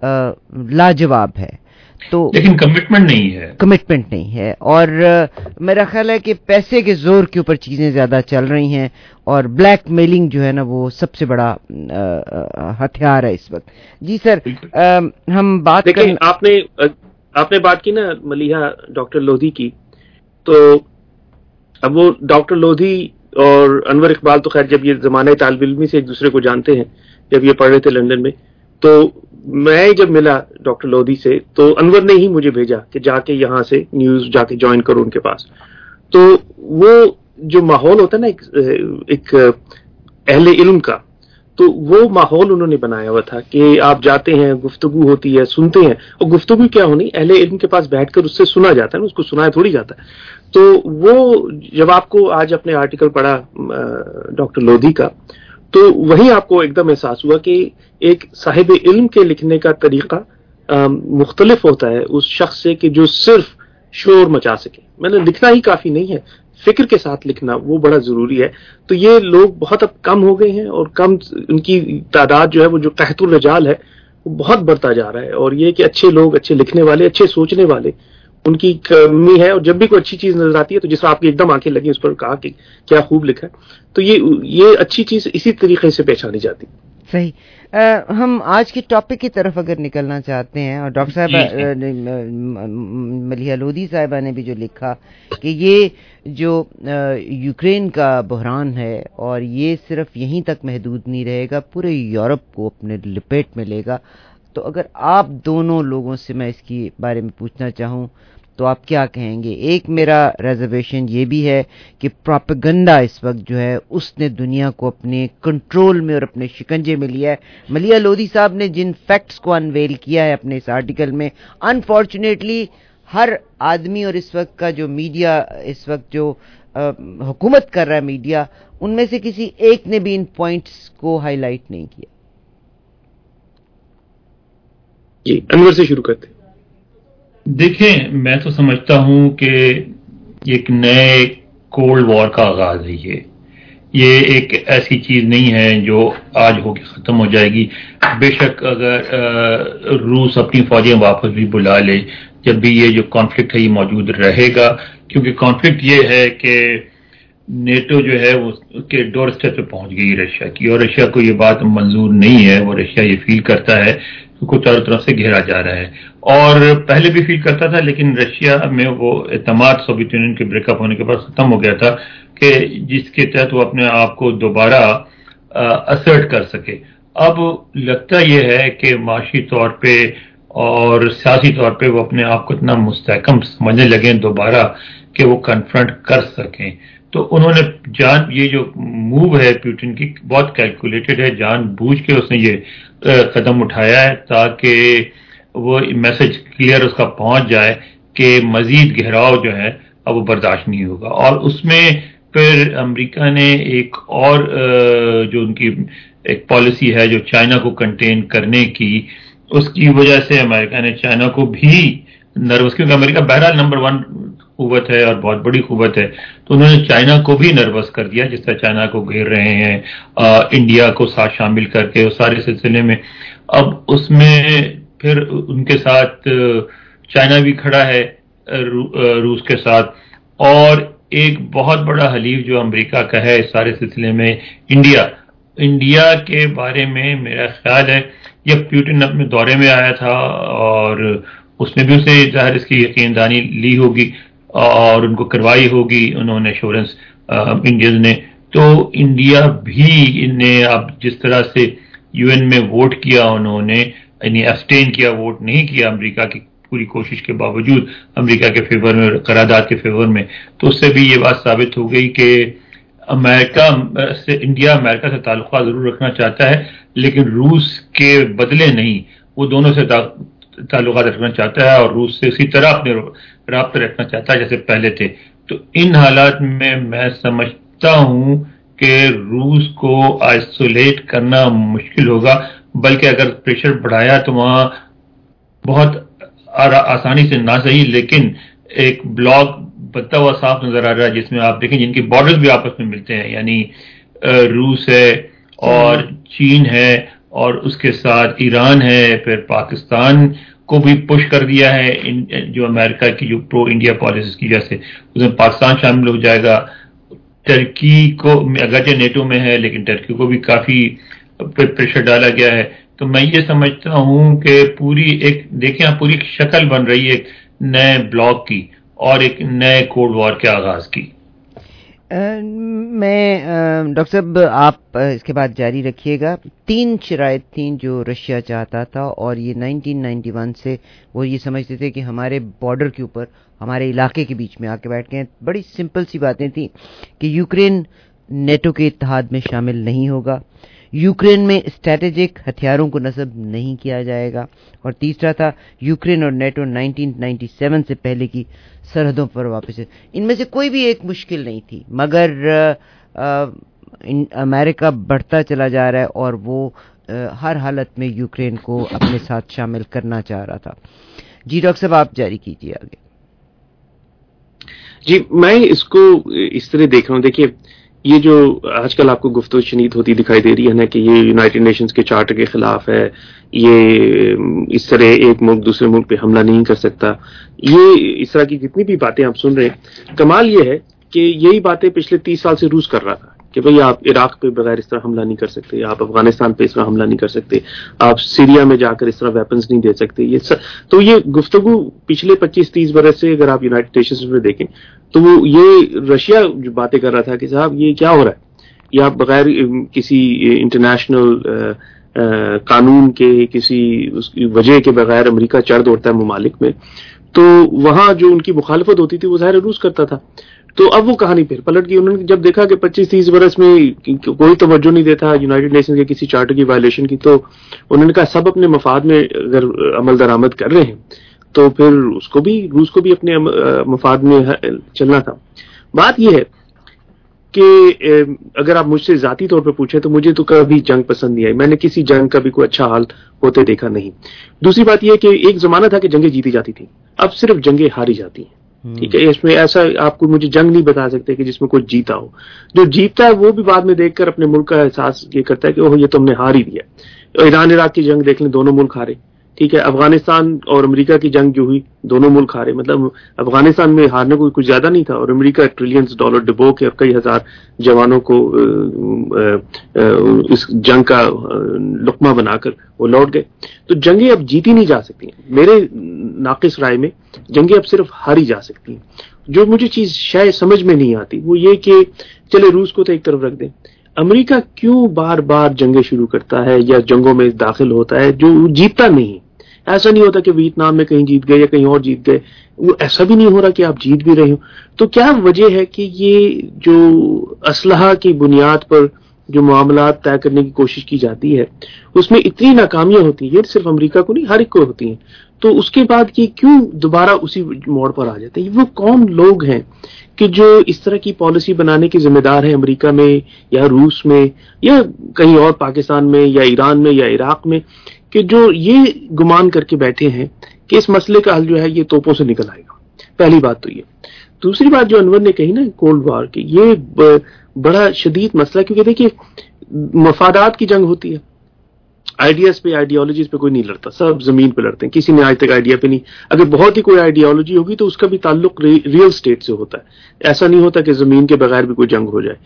لاجواب ہے. تو لیکن کمٹمنٹ نہیں ہے, اور میرا خیال ہے کہ پیسے کے زور کے اوپر چیزیں زیادہ چل رہی ہیں, اور بلیک میلنگ جو ہے نا وہ سب سے بڑا ہتھیار ہے اس وقت. جی سر, ہم بات کریں, آپ نے بات کی نا ملیحہ ڈاکٹر لودھی کی, تو اب وہ ڈاکٹر لودھی اور انور اقبال تو خیر جب یہ زمانہ طالب علمی سے ایک دوسرے کو جانتے ہیں, جب یہ پڑھ رہے تھے لندن میں, تو میں جب ملا ڈاکٹر لودھی سے تو انور نے ہی مجھے بھیجا کہ جا کے یہاں سے نیوز جا کے جوائن کرو ان کے پاس. تو وہ جو ماحول ہوتا ہے نا ایک اہل علم کا, تو وہ ماحول انہوں نے بنایا ہوا تھا کہ آپ جاتے ہیں, گفتگو ہوتی ہے, سنتے ہیں, اور گفتگو کیا ہونی, اہل علم کے پاس بیٹھ کر اس سے سنا جاتا ہے نا, اس کو سنایا تھوڑی جاتا ہے. تو وہ جب آپ کو آج اپنے آرٹیکل پڑھا ڈاکٹر لودھی کا, تو وہیں آپ کو ایک دم احساس ہوا کہ ایک صاحب علم کے لکھنے کا طریقہ مختلف ہوتا ہے اس شخص سے کہ جو صرف شور مچا سکے. مطلب لکھنا ہی کافی نہیں ہے, فکر کے ساتھ لکھنا وہ بڑا ضروری ہے. تو یہ لوگ بہت اب کم ہو گئے ہیں, اور کم ان کی تعداد جو ہے وہ جو قحط الرجال ہے وہ بہت بڑھتا جا رہا ہے. اور یہ کہ اچھے لوگ, اچھے لکھنے والے, اچھے سوچنے والے, ان کی کمی ہے. اور جب بھی کوئی اچھی چیز نظر آتی ہے تو جس طرح آپ کی ایک دم آنکھیں لگی اس پر کہا کہ کیا خوب لکھا ہے, تو یہ اچھی چیز اسی طریقے سے پہچانی جاتی. صحیح. ہم آج کے ٹاپک کی طرف اگر نکلنا چاہتے ہیں, اور ڈاکٹر صاحب ملیحہ لودھی صاحبہ نے بھی جو لکھا کہ یہ جو یوکرین کا بحران ہے اور یہ صرف یہیں تک محدود نہیں رہے گا, پورے یورپ کو اپنے لپیٹ میں لے گا. تو اگر آپ دونوں لوگوں سے میں اس کی بارے میں پوچھنا چاہوں تو آپ کیا کہیں گے؟ ایک میرا ریزرویشن یہ بھی ہے کہ پروپیگنڈا اس وقت جو ہے اس نے دنیا کو اپنے کنٹرول میں اور اپنے شکنجے میں لیا ہے. ملیحہ لودھی صاحب نے جن فیکٹس کو انویل کیا ہے اپنے اس آرٹیکل میں, انفارچونیٹلی ہر آدمی اور اس وقت کا جو میڈیا, اس وقت جو حکومت کر رہا ہے میڈیا, ان میں سے کسی ایک نے بھی ان پوائنٹس کو ہائی لائٹ نہیں کیا. جی انور سے شروع کرتے ہیں. دیکھیں, میں تو سمجھتا ہوں کہ ایک نئے کولڈ وار کا آغاز ہے. یہ ایک ایسی چیز نہیں ہے جو آج ہو کے ختم ہو جائے گی. بے شک اگر روس اپنی فوجیں واپس بھی بلا لے, جب بھی یہ جو کانفلکٹ ہے یہ موجود رہے گا, کیونکہ کانفلکٹ یہ ہے کہ نیٹو جو ہے وہ کے ڈور اسٹیپ پہ پہنچ گئی رشیا کی, اور رشیا کو یہ بات منظور نہیں ہے. وہ رشیا یہ فیل کرتا ہے کو چاروں طرف سے گھیرا جا رہا ہے, اور پہلے بھی فیل کرتا تھا, لیکن رشیا میں وہ اعتماد سوویت یونین کے بریک اپ ہونے کے بعد ختم ہو گیا تھا کہ جس کے تحت وہ اپنے آپ کو دوبارہ اسرٹ کر سکے. اب لگتا یہ ہے کہ معاشی طور پہ اور سیاسی طور پہ وہ اپنے آپ کو اتنا مستحکم سمجھنے لگے دوبارہ کہ وہ کنفرنٹ کر سکیں. تو انہوں نے یہ جو موو ہے پیوٹن کی بہت کیلکولیٹڈ ہے, جان بوجھ کے اس نے یہ قدم اٹھایا ہے تاکہ وہ میسج کلیئر اس کا پہنچ جائے کہ مزید گہراؤ جو ہے اب وہ برداشت نہیں ہوگا. اور اس میں پھر امریکہ نے ایک اور جو ان کی ایک پالیسی ہے جو چائنا کو کنٹین کرنے کی, اس کی وجہ سے امریکہ نے چائنا کو بھی نروس, کیونکہ امریکہ بہرحال نمبر 1 قوت ہے اور بہت بڑی قوت ہے, تو انہوں نے چائنا کو بھی نروس کر دیا, جس طرح چائنا کو گھیر رہے ہیں انڈیا کو ساتھ شامل کر کے اس سارے سلسلے میں. اب اس میں پھر ان کے ساتھ چائنا بھی کھڑا ہے روس کے ساتھ, اور ایک بہت بڑا حلیف جو امریکہ کا ہے اس سارے سلسلے میں انڈیا کے بارے میں میرا خیال ہے یہ پیوٹن اپنے دورے میں آیا تھا اور اس نے بھی اسے ظاہر اس کی یقین دانی لی ہوگی اور ان کو کروائی ہوگی انہوں نے ایشورنس انڈیز نے. تو انڈیا بھی نے اب جس طرح سے یو این میں ووٹ کیا, انہوں نے یعنی ابسٹین کیا, ووٹ نہیں کیا امریکہ کی پوری کوشش کے باوجود امریکہ کے فیور میں, قرارداد کے فیور میں. تو اس سے بھی یہ بات ثابت ہو گئی کہ انڈیا امریکہ سے تعلقات ضرور رکھنا چاہتا ہے لیکن روس کے بدلے نہیں, وہ دونوں سے تعلقات رکھنا چاہتا ہے اور روس سے اسی طرح اپنے رابطے رکھنا چاہتا ہے جیسے پہلے تھے. تو ان حالات میں سمجھتا ہوں کہ روس کو آئسولیٹ کرنا مشکل ہوگا, بلکہ اگر پریشر بڑھایا تو وہاں بہت آسانی سے نہ صحیح لیکن ایک بلاک بنتا ہوا صاف نظر آ رہا ہے جس میں آپ دیکھیں جن کی بارڈرز بھی آپس میں ملتے ہیں, یعنی روس ہے اور چین ہے اور اس کے ساتھ ایران ہے, پھر پاکستان کو بھی پش کر دیا ہے جو امریکہ کی جو پرو انڈیا پالیسیز کی وجہ سے, اس میں پاکستان شامل ہو جائے گا. ٹرکی کو اگرچہ نیٹو میں ہے لیکن ٹرکی کو بھی کافی پریشر ڈالا گیا ہے. تو میں یہ سمجھتا ہوں کہ پوری پوری شکل بن رہی ہے ایک نئے بلاک کی اور ایک نئے کولڈ وار کے آغاز کی. میں ڈاکٹر صاحب آپ اس کے بعد جاری رکھیے گا. 3 شرائط تھیں جو رشیا چاہتا تھا اور یہ 1991 سے وہ یہ سمجھتے تھے کہ ہمارے بارڈر کے اوپر ہمارے علاقے کے بیچ میں آ کے بیٹھ گئے. بڑی سمپل سی باتیں تھیں کہ یوکرین نیٹو کے اتحاد میں شامل نہیں ہوگا, यूक्रेन में स्ट्रैटेजिक हथियारों को नस्ब नहीं किया जाएगा, और तीसरा था यूक्रेन और नेटो 1997 से पहले की सरहदों पर वापस है। इनमें से कोई भी एक मुश्किल नहीं थी, मगर अमेरिका बढ़ता चला जा रहा है और वो हर हालत में यूक्रेन को अपने साथ शामिल करना चाह रहा था। जी डॉक्टर साहब, आप जारी कीजिए आगे। जी, मैं इसको इस तरह देख रहा हूँ। देखिए, ये जो आजकल आपको गुफ्तगू शनीद होती दिखाई दे रही है ना कि ये यूनाइटेड नेशंस के चार्टर के खिलाफ है, ये इस तरह एक मुल्क दूसरे मुल्क पे हमला नहीं कर सकता, ये इस तरह की जितनी भी बातें आप सुन रहे हैं, कमाल ये है कि यही बातें पिछले 30 साल से रूस कर रहा था कि भाई आप इराक पे बगैर इस तरह हमला नहीं कर सकते, आप अफगानिस्तान पे इस तरह हमला नहीं कर सकते, आप सीरिया में जाकर इस तरह वेपन्स नहीं दे सकते। तो ये गुफ्तगू पिछले 25-30 बरस से अगर आप यूनाइटेड नेशंस में देखें तो वो ये रशिया जो बातें कर रहा था कि साहब ये क्या हो रहा है, ये आप बगैर किसी इंटरनेशनल कानून के, किसी उसकी वजह के बगैर अमेरिका चढ़ दौड़ता है ममालिक में, तो वहां जो उनकी मुखालफत होती थी वो ज़ाहिर रूस करता था। तो अब वो कहानी फिर पलट गई। उन्होंने जब देखा कि 25-30 बरस में कोई तवज्जो नहीं देता यूनाइटेड नेशंस के किसी चार्टर की वायलेशन की, तो उन्होंने कहा सब अपने मफाद में अगर अमल दरामद कर रहे हैं तो फिर उसको भी, रूस को भी अपने मफाद में चलना था। बात यह है कि अगर आप मुझसे जाती तौर पर पूछे तो मुझे तो कभी जंग पसंद नहीं आई, मैंने किसी जंग का भी कोई अच्छा हाल होते देखा नहीं। दूसरी बात यह कि एक जमाना था कि जंगें जीती जाती थी, अब सिर्फ जंगें हारी जाती हैं। ठीक है, इसमें ऐसा आपको मुझे जंग नहीं बता सकते कि जिसमें कोई जीता हो। जो जीतता है वो भी बाद में देखकर अपने मुल्क का एहसास ये करता है कि ओह ये तो हमने हार ही दिया। ईरान इराक की जंग देख लें, दोनों मुल्क हारे। ठीक है, अफगानिस्तान और अमेरिका की जंग जो हुई, दोनों मुल्क हारे। मतलब अफगानिस्तान में हारने को कुछ ज्यादा नहीं था और अमेरिका ट्रिलियंस डॉलर डुबो के और कई हजार जवानों को इस जंग का लुकमा बनाकर वो लौट गए। तो जंगें अब जीती नहीं जा सकती। मेरे नाकिस राय में जंगें अब सिर्फ हारी जा सकती हैं। जो मुझे चीज शायद समझ में नहीं आती वो ये कि चले रूस को तो एक तरफ रख दें, अमेरिका क्यों बार बार जंगें शुरू करता है या जंगों में दाखिल होता है जो जीतता नहीं। ऐसा नहीं होता कि वियतनाम में कहीं जीत गए या कहीं और जीत गए, वो ऐसा भी नहीं हो रहा कि आप जीत भी रहे हो। तो क्या वजह है कि ये जो असलहा की बुनियाद पर जो मामलात तय करने की कोशिश की जाती है उसमें इतनी नाकामियां होती हैं, ये सिर्फ अमेरिका को नहीं हर एक को होती हैं। तो उसके बाद ये क्यों दोबारा उसी मोड़ पर आ जाते हैं? वो कौन लोग हैं कि जो इस तरह की पॉलिसी बनाने के जिम्मेदार हैं अमेरिका में या रूस में या कहीं और पाकिस्तान में या ईरान में या इराक में, कि जो ये गुमान करके बैठे हैं कि इस मसले का हल जो है ये तोपों से निकल आएगा। पहली बात तो ये। दूसरी बात जो अनवर ने कही ना कोल्ड वॉर की, ये बड़ा शदीद मसला, क्योंकि देखिए मफादात की जंग होती है, आइडियाज पे आइडियोलॉजीज पे कोई नहीं लड़ता, सब जमीन पे लड़ते हैं। किसी ने आज तक आइडिया पे नहीं, अगर बहुत ही कोई आइडियोलॉजी होगी तो उसका भी ताल्लुक रियल स्टेट से होता है। ऐसा नहीं होता कि जमीन के बगैर भी कोई जंग हो जाए।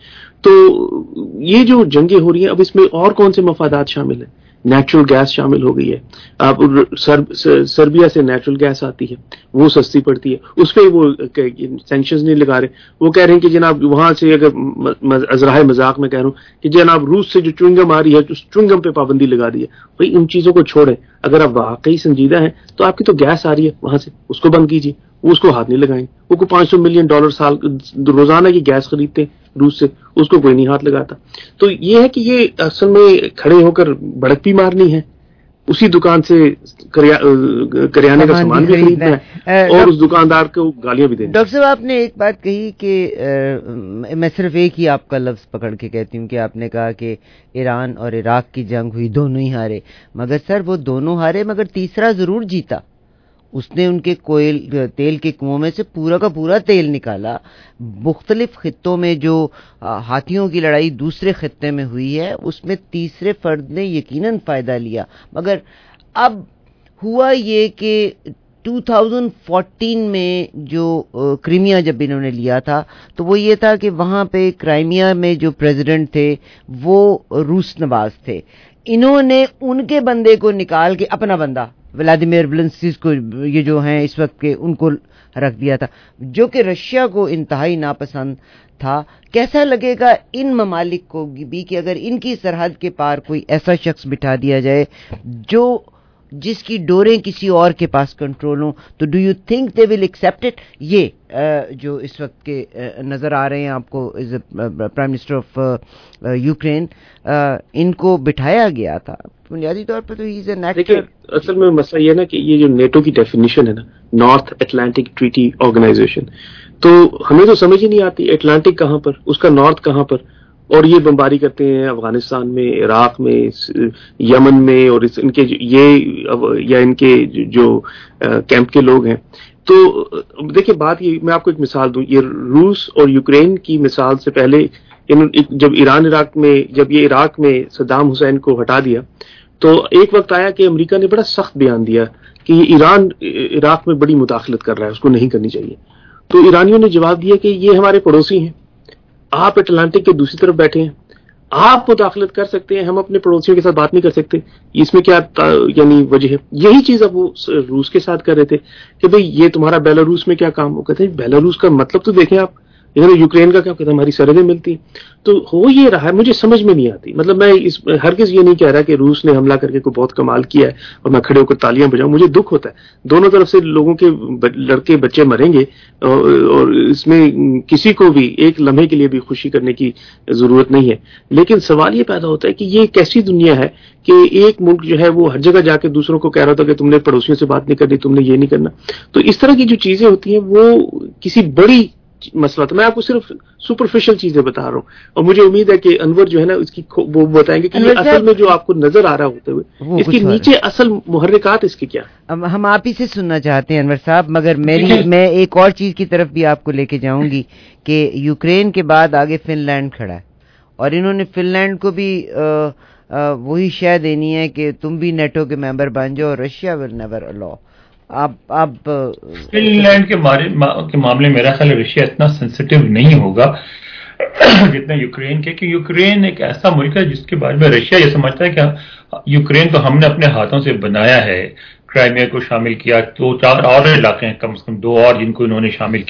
तो ये जो जंगें हो रही हैं अब इसमें और कौन से मफादात शामिल है? नेचुरल गैस शामिल हो गई है। आप सर्बिया से नेचुरल गैस आती है, वो सस्ती पड़ती है, उस पर वो सैंक्शंस नहीं लगा रहे। वो कह रहे हैं कि जनाब वहां से, अगर अजराह मजाक में कह रहा हूं कि जनाब रूस से जो च्युइंगम आ रही है उस च्युइंगम पे पाबंदी लगा दी है। भाई उन चीजों को छोड़ें, अगर आप वाकई संजीदा हैं तो आपकी तो गैस आ रही है वहां से, उसको बंद कीजिए, उसको हाथ नहीं लगाएंगे। वो को $500 मिलियन साल रोजाना की गैस खरीदते हैं रूस से, उसको कोई नहीं हाथ लगाता। तो ये है कि ये असल में खड़े होकर भड़क भी मारनी है, उसी दुकान से करियाने का सामान भी खरीदना है और उस दुकानदार को गालियां भी देनी। डॉक्टर साहब, आपने एक बात कही कि मैं सिर्फ एक ही आपका लफ्ज पकड़ के कहती हूँ कि आपने कहा कि ईरान और इराक की जंग हुई, दोनों ही हारे। मगर सर वो दोनों हारे मगर तीसरा जरूर जीता। उसने उनके तेल के कुओं में से पूरा का पूरा तेल निकाला। मुख्तलिफ खित्तों में जो हाथियों की लड़ाई दूसरे खित्ते में हुई है उसमें तीसरे फर्द ने यकीनन फ़ायदा लिया। मगर अब हुआ ये कि 2014 में जो क्रीमिया जब इन्होंने लिया था तो वो ये था कि वहाँ पे क्राइमिया में जो प्रेसिडेंट थे वो रूस नवाज थे। इन्होंने उनके बंदे को निकाल के अपना बंदा व्लादिमीर ज़ेलेंस्की को, ये जो हैं इस वक्त के, उनको रख दिया था, जो कि रशिया को इंतहाई नापसंद था। कैसा लगेगा इन ममालिक को भी कि अगर इनकी सरहद के पार कोई ऐसा शख्स बिठा दिया जाए जो جس کی ڈوریں کسی اور کے پاس کنٹرول ہوں. تو do you think they will accept it? یہ جو اس وقت کے نظر آ رہے ہیں آپ کو as a prime minister of Ukraine, ان کو بٹھایا گیا تھا بنیادی طور پہ تو ہی از این ایکٹر. اصل میں مسئلہ یہ نا کہ یہ جو نیٹو کی ڈیفینیشن ہے نا، نارتھ اٹلانٹک ٹریٹی آرگنائزیشن، تو ہمیں تو سمجھ ہی نہیں آتی اٹلانٹک کہاں پر، اس کا نارتھ کہاں پر. اور یہ بمباری کرتے ہیں افغانستان میں، عراق میں، یمن میں، اور ان کے یا ان کے جو کیمپ کے لوگ ہیں. تو دیکھیں بات یہ، میں آپ کو ایک مثال دوں. یہ روس اور یوکرین کی مثال سے پہلے جب یہ عراق میں صدام حسین کو ہٹا دیا، تو ایک وقت آیا کہ امریکہ نے بڑا سخت بیان دیا کہ یہ ایران عراق میں بڑی مداخلت کر رہا ہے، اس کو نہیں کرنی چاہیے. تو ایرانیوں نے جواب دیا کہ یہ ہمارے پڑوسی ہیں، آپ اٹلانٹک کے دوسری طرف بیٹھے ہیں، آپ مداخلت کر سکتے ہیں، ہم اپنے پڑوسیوں کے ساتھ بات نہیں کر سکتے. اس میں کیا یعنی وجہ ہے؟ یہی چیز اب وہ روس کے ساتھ کر رہے تھے کہ بھئی یہ تمہارا بیلاروس میں کیا کام ہو. کہتے ہیں بیلاروس کا مطلب تو دیکھیں آپ، یوکرین کا کیا کہتے ہیں ہماری سرحدیں ملتی ہیں. تو ہو یہ رہا ہے، مجھے سمجھ میں نہیں آتی. مطلب میں ہرگز یہ نہیں کہہ رہا کہ روس نے حملہ کر کے کوئی بہت کمال کیا ہے اور میں کھڑے ہو کر تالیاں بجاؤں. مجھے دکھ ہوتا ہے، دونوں طرف سے لوگوں کے لڑکے بچے مریں گے، اور اس میں کسی کو بھی ایک لمحے کے لیے بھی خوشی کرنے کی ضرورت نہیں ہے. لیکن سوال یہ پیدا ہوتا ہے کہ یہ کیسی دنیا ہے کہ ایک ملک جو ہے وہ ہر جگہ جا کے دوسروں کو کہہ رہا تھا کہ تم نے پڑوسیوں سے بات نہیں کرنی، تم نے یہ نہیں کرنا. تو اس طرح کی جو چیزیں ہوتی ہیں وہ کسی بڑی مسئلہ، تو میں آپ کو صرف سپرفیشل چیزیں بتا رہا ہوں، اور مجھے امید ہے کہ انور جو ہے نا اس کی وہ بتائیں گے کہ یہ اصل میں جو آپ کو نظر آ رہا ہوتے ہوئے اس کے نیچے اصل محرکات اس کے کیا. ہم آپ ہی سے سننا چاہتے ہیں انور صاحب، مگر میں ایک اور چیز کی طرف بھی آپ کو لے کے جاؤں گی کہ یوکرین کے بعد آگے فن لینڈ کھڑا ہے، اور انہوں نے فن لینڈ کو بھی وہی شے دینی ہے کہ تم بھی نیٹو کے ممبر بن جاؤ، رشیا ول نیور الاؤ. آپ فن لینڈ کے معاملے میرا خیال رشیا اتنا سینسیٹیو نہیں ہوگا جتنا یوکرین کے، کہ یوکرین ایک ایسا ملک ہے جس کے بارے میں رشیا یہ سمجھتا ہے کہ یوکرین تو ہم نے اپنے ہاتھوں سے بنایا ہے. کرائمیا کو شامل کیا، 2-4 اور علاقے ہیں، کم سے کم 2 اور جن کو انہوں نے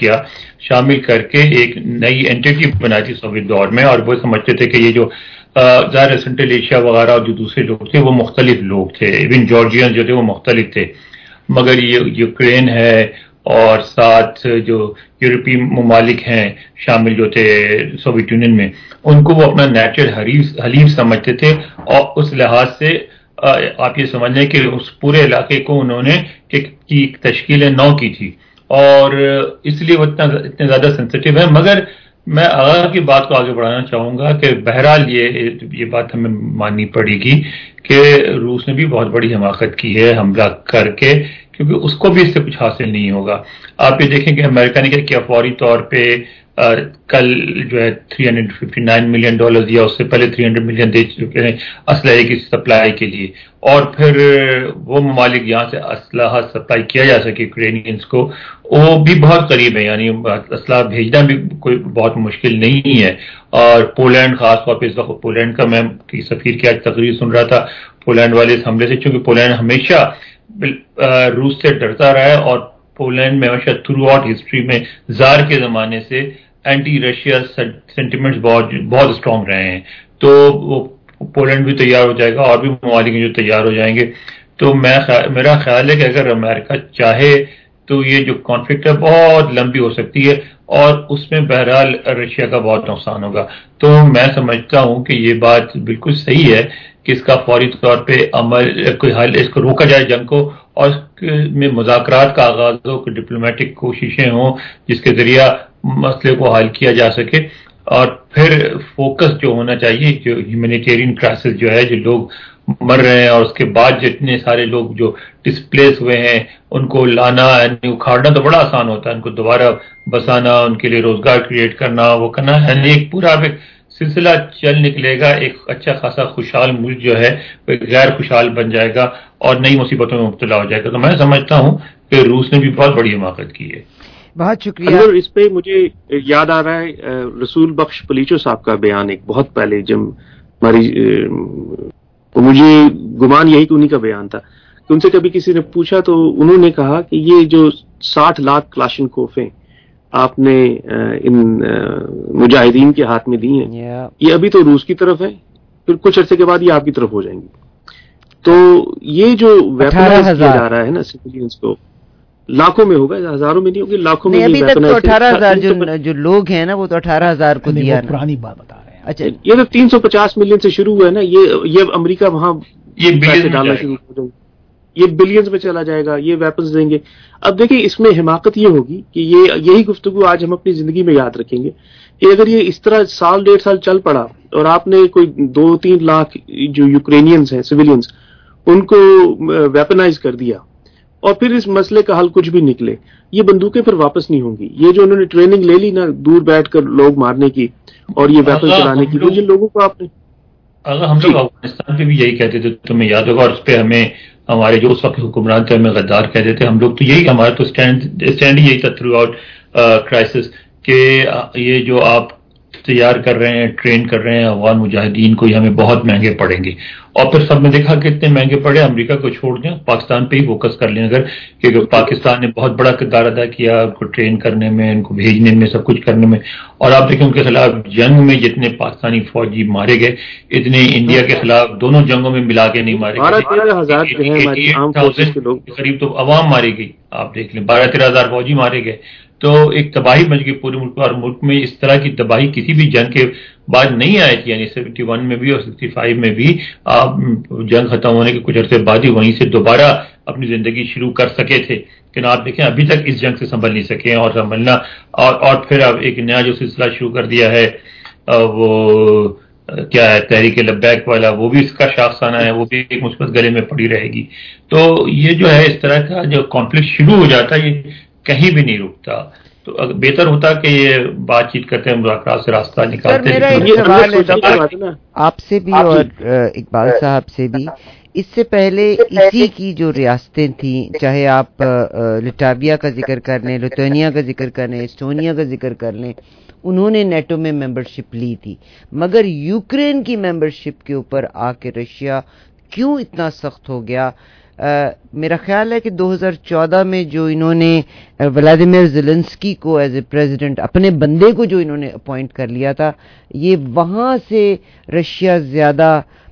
شامل کر کے ایک نئی اینٹی بنائی تھی سوویت دور میں. اور وہ سمجھتے تھے کہ یہ جو ظاہر سینٹرل ایشیا وغیرہ اور جو دوسرے لوگ تھے وہ مختلف لوگ تھے، ایون جارجین جو تھے وہ مختلف تھے. مگر یہ یوکرین ہے اور ساتھ جو یورپی ممالک ہیں شامل جو تھے سوویت یونین میں، ان کو وہ اپنا نیچرل حلیف سمجھتے تھے. اور اس لحاظ سے آپ یہ سمجھ لیں کہ اس پورے علاقے کو انہوں نے ایک تشکیل نو کی تھی، اور اس لیے وہ اتنے زیادہ سینسیٹیو ہے. مگر میں آغاز کی بات کو آگے بڑھانا چاہوں گا کہ بہرحال یہ بات ہمیں ماننی پڑے گی کہ روس نے بھی بہت بڑی حماقت کی ہے حملہ کر کے، کیونکہ اس کو بھی اس سے کچھ حاصل نہیں ہوگا. آپ یہ دیکھیں کہ امریکہ نے کیا فوری طور پہ کل جو ہے $359 ملین دیا، اس سے پہلے $300 ملین دے چکے ہیں اسلحے کی سپلائی کے لیے. اور پھر وہ ممالک جہاں سے اسلحہ سپلائی کیا جا سکے یوکرینینز کو، وہ بھی بہت قریب ہے، یعنی اسلحہ بھیجنا بھی کوئی بہت مشکل نہیں ہے. اور پولینڈ خاص طور پہ اس وقت پولینڈ کا میں سفیر کی آج تقریر سن رہا تھا پولینڈ والے اس حملے سے، چونکہ پولینڈ ہمیشہ روس سے ڈرتا رہا ہے، اور پولینڈ میں ہمیشہ تھرو آؤٹ ہسٹری میں زار کے زمانے سے اینٹی رشیا سینٹیمنٹس بہت اسٹرانگ رہے ہیں. تو وہ پولینڈ بھی تیار ہو جائے گا، اور بھی ممالک جو تیار ہو جائیں گے. تو میرا خیال ہے کہ اگر امریکہ چاہے تو یہ جو کانفلکٹ ہے بہت لمبی ہو سکتی ہے، اور اس میں بہرحال رشیا کا بہت نقصان ہوگا. تو میں سمجھتا ہوں کہ یہ بات بالکل صحیح ہے کہ اس کا فوری طور پہ کوئی حل، اس کو روکا جائے جنگ کو، اور اس میں مذاکرات کا آغاز ہو، کہ ڈپلومیٹک کوششیں ہوں جس کے ذریعہ مسئلے کو حل کیا جا سکے. اور پھر فوکس جو ہونا چاہیے، جو ہیومینیٹیرین کرائسس جو ہے، جو لوگ مر رہے ہیں، اور اس کے بعد جتنے سارے لوگ جو ڈسپلیس ہوئے ہیں ان کو لانا، یعنی اکھاڑنا تو بڑا آسان ہوتا ہے، ان کو دوبارہ بسانا، ان کے لیے روزگار کریٹ کرنا، وہ کرنا، یعنی ایک پورا سلسلہ چل نکلے گا. ایک اچھا خاصا خوشحال ملک جو ہے وہ غیر خوشحال بن جائے گا اور نئی مصیبتوں میں مبتلا ہو جائے گا. تو میں سمجھتا ہوں کہ روس نے بھی بہت بڑی حماقت کی ہے. بہت شکریہ. اس پہ مجھے یاد آ رہا ہے رسول بخش پلیچو صاحب کا بیان ایک بہت پہلے، جب ہماری مجھے گمان یہی کہ انہی کا بیان تھا کہ ان سے کبھی کسی نے پوچھا تو انہوں نے کہا کہ یہ جو 60 لاکھ کلاشنکوفیں آپ نے ان مجاہدین کے ہاتھ میں دی ہیں، یہ ابھی تو روس کی طرف ہے، پھر کچھ عرصے کے بعد یہ آپ کی طرف ہو جائیں گی. تو یہ جو ویپنائز کیا جا رہا ہے نا سویلینز کو، لاکھوں میں ہوگا، ہزاروں میں نہیں ہوگی، لاکھوں میں. ابھی تک تو 18,000 جو لوگ ہیں نا وہ تو 18,000 کو دیا. پرانی بات بتا رہے ہیں. اچھا یہ تو 350 ملین سے شروع ہوا ہے نا. یہ امریکہ وہاں پیسے ڈالنا شروع کر دیں، یہ بلینز میں چلا جائے گا، یہ ویپنز دیں گے. اب دیکھیں اس میں حماقت یہ ہوگی کہ یہی گفتگو آج ہم اپنی زندگی میں یاد رکھیں گے کہ اگر یہ اس طرح سال 1.5 سال چل پڑا اور آپ نے کوئی 2-3 لاکھ جو یوکرینینز ہیں سویلینز ان کو ویپنائز کر دیا اور پھر اس مسئلے کا حل کچھ بھی نکلے، یہ بندوقیں پھر واپس نہیں ہوں گی. یہ جو انہوں نے ٹریننگ لے لی نا دور بیٹھ کر لوگ مارنے کی اور یہ ویپن چلانے کی، جن لوگوں کو آپ نے ہم لوگ افغانستان پہ بھی یہی کہتے تھے، تمہیں یاد ہوگا، اور اس پہ ہمیں ہمارے جو اس وقت حکمران تھے ہمیں غدار کہتے تھے. ہم لوگ تو یہی، ہمارا تو اسٹینڈ یہی تھا تھرو آؤٹ کرائسس کہ یہ جو آپ تیار کر رہے ہیں، ٹرین کر رہے ہیں افغان مجاہدین کو، یہ ہمیں بہت مہنگے پڑیں گے. اور پھر سب نے دیکھا کہ اتنے مہنگے پڑے، امریکہ کو چھوڑ دیں، پاکستان پہ ہی فوکس کر لیں. اگر کہ پاکستان نے بہت بڑا کردار ادا کیا ان کو ٹرین کرنے میں، ان کو بھیجنے میں، سب کچھ کرنے میں. اور آپ دیکھیں ان کے خلاف جنگ میں جتنے پاکستانی فوجی مارے گئے اتنے انڈیا کے خلاف دونوں جنگوں میں ملا کے نہیں مارے گئے. 18,000 قریب تو عوام ماری گئی. آپ دیکھ لیں 12-13 ہزار فوجی مارے گئے. تو ایک تباہی مچ گئی پورے ملک، اور ملک میں اس طرح کی تباہی کسی بھی جنگ کے بعد نہیں آئی تھی. یعنی 71 میں بھی اور 65 میں بھی آپ جنگ ختم ہونے کے کچھ عرصے بعد ہی وہیں سے دوبارہ اپنی زندگی شروع کر سکے تھے. لیکن آپ دیکھیں ابھی تک اس جنگ سے سنبھل نہیں سکے ہیں، اور سنبھلنا اور پھر اب ایک نیا جو سلسلہ شروع کر دیا ہے وہ کیا ہے تحریک لبیک والا، وہ بھی اس کا شاخسانہ ہے، وہ بھی ایک مثبت گلے میں پڑی رہے گی. تو یہ جو ہے اس طرح کا جو کانفلکٹ شروع ہو جاتا ہے یہ کہیں بھی نہیں رکتا. تو بہتر ہوتا کہ یہ بات چیت کرتے ہیں، مذاکرات سے راستہ نکالتے. میرا ایک سوال ہے آپ سے بھی اور اقبال صاحب سے بھی. اس سے پہلے اسی کی جو ریاستیں تھیں، چاہے آپ لٹاویا کا ذکر کر لیں، لتھوینیا کا ذکر کر لیں، اسٹونیا کا ذکر کر لیں، انہوں نے نیٹو میں ممبرشپ لی تھی. مگر یوکرین کی ممبرشپ کے اوپر آ کے رشیا کیوں اتنا سخت ہو گیا؟ میرا خیال ہے کہ 2014 میں جو انہوں نے ولادیمیر زیلنسکی کو ایز اے پریزیڈنٹ، اپنے بندے کو جو انہوں نے اپوائنٹ کر لیا تھا، یہ وہاں سے رشیا زیادہ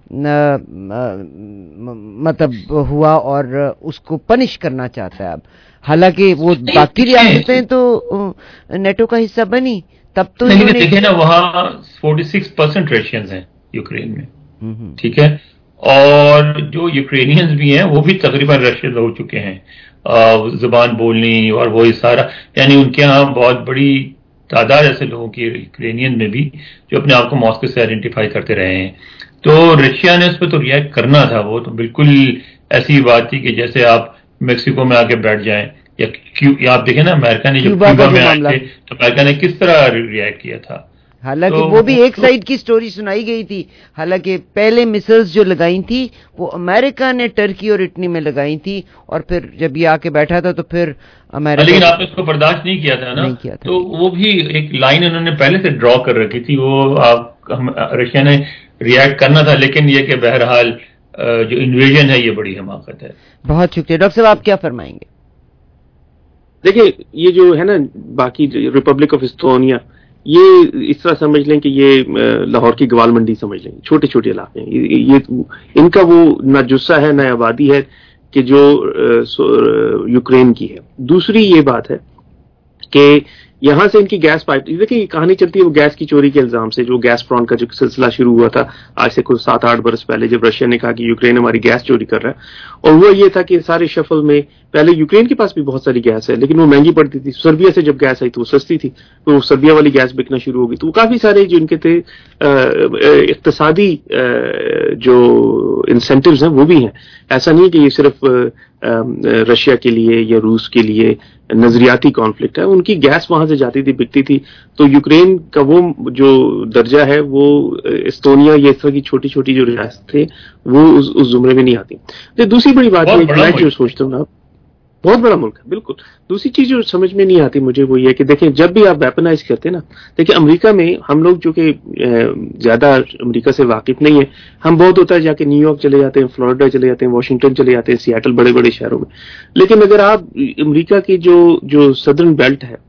مطلب ہوا اور اس کو پنش کرنا چاہتا ہے اب. حالانکہ وہ باقی ریاستیں تو نیٹو کا حصہ بنی، تب تو دیکھیں نا وہاں 46% رشینز ہیں یوکرین میں، ٹھیک ہے، اور جو یوکرینینز بھی ہیں وہ بھی تقریباً رشین ہو چکے ہیں زبان بولنی اور وہی سارا. یعنی ان کے ہاں بہت بڑی تعداد ایسے لوگوں کی یوکرینین میں بھی جو اپنے آپ کو ماسکو سے آئیڈینٹیفائی کرتے رہے ہیں. تو رشیا نے اس پہ تو ریئیکٹ کرنا تھا. وہ تو بالکل ایسی بات تھی کہ جیسے آپ میکسیکو میں آ کے بیٹھ جائیں، یا آپ دیکھیں نا امریکہ نے جو کیوبا میں آئے تھے تو امریکہ نے کس طرح ریئیکٹ کیا تھا. حالانکہ وہ بھی ایک سائیڈ کی سٹوری سنائی گئی تھی. حالانکہ پہلے مسلز جو لگائی تھی وہ امریکہ نے ٹرکی اور اٹلی میں لگائی تھی، اور پھر جب یہ آ کے بیٹھا تھا تو پھر امریکہ، لیکن آپ نے اس کو برداشت نہیں کیا تھا نا. تو وہ بھی ایک لائن انہوں نے پہلے سے ڈرا کر رکھی تھی، وہ رشیا نے ریئیکٹ کرنا تھا. لیکن یہ کہ بہرحال جو انویژن ہے یہ بڑی حماقت ہے. بہت شکریہ. ڈاکٹر صاحب آپ کیا فرمائیں گے؟ دیکھیں یہ جو ہے نا باقی ریپبلک آف استونیا، یہ اس طرح سمجھ لیں کہ یہ لاہور کی گوال منڈی سمجھ لیں، چھوٹے چھوٹے علاقے ہیں. یہ ان کا وہ نہ جثہ ہے نہ آبادی ہے کہ جو یوکرین کی ہے. دوسری یہ بات ہے کہ یہاں سے ان کی گیس پائپ، دیکھیں یہ کہانی چلتی ہے وہ گیس کی چوری کے الزام سے، جو گیس فرانٹ کا جو سلسلہ شروع ہوا تھا آج سے کچھ 7-8 برس پہلے، جب رشیا نے کہا کہ یوکرین ہماری گیس چوری کر رہا ہے. اور وہ یہ تھا کہ سارے شفل میں پہلے یوکرین کے پاس بھی بہت ساری گیس ہے لیکن وہ مہنگی پڑتی تھی. سربیا سے جب گیس آئی تو وہ سستی تھی، تو سربیا والی گیس بکنا شروع ہو گئی. تو کافی سارے جو ان کے تھے اقتصادی جو انسینٹیوز ہیں وہ بھی ہیں. ایسا نہیں کہ یہ صرف رشیا کے لیے یا روس کے لیے نظریاتی کانفلکٹ ہے. ان کی گیس وہاں سے جاتی تھی، بکتی تھی. تو یوکرین کا وہ جو درجہ ہے وہ استونیا یا اس طرح کی چھوٹی چھوٹی جو ریاستیں وہ اس زمرے میں نہیں آتی. دوسری بڑی بات یہ میں جو سوچتا ہوں نا، بہت بڑا ملک ہے بالکل. دوسری چیز جو سمجھ میں نہیں آتی مجھے وہ یہ کہ دیکھیں جب بھی آپ ویپنائز کرتے ہیں نا، دیکھیں امریکہ میں ہم لوگ جو کہ زیادہ امریکہ سے واقف نہیں ہیں، ہم بہت ہوتا ہے جا کے نیو یارک چلے جاتے ہیں، فلوریڈا چلے جاتے ہیں، واشنگٹن چلے جاتے ہیں، سیاٹل، بڑے بڑے شہروں میں. لیکن اگر آپ امریکہ کی جو سدرن بیلٹ ہے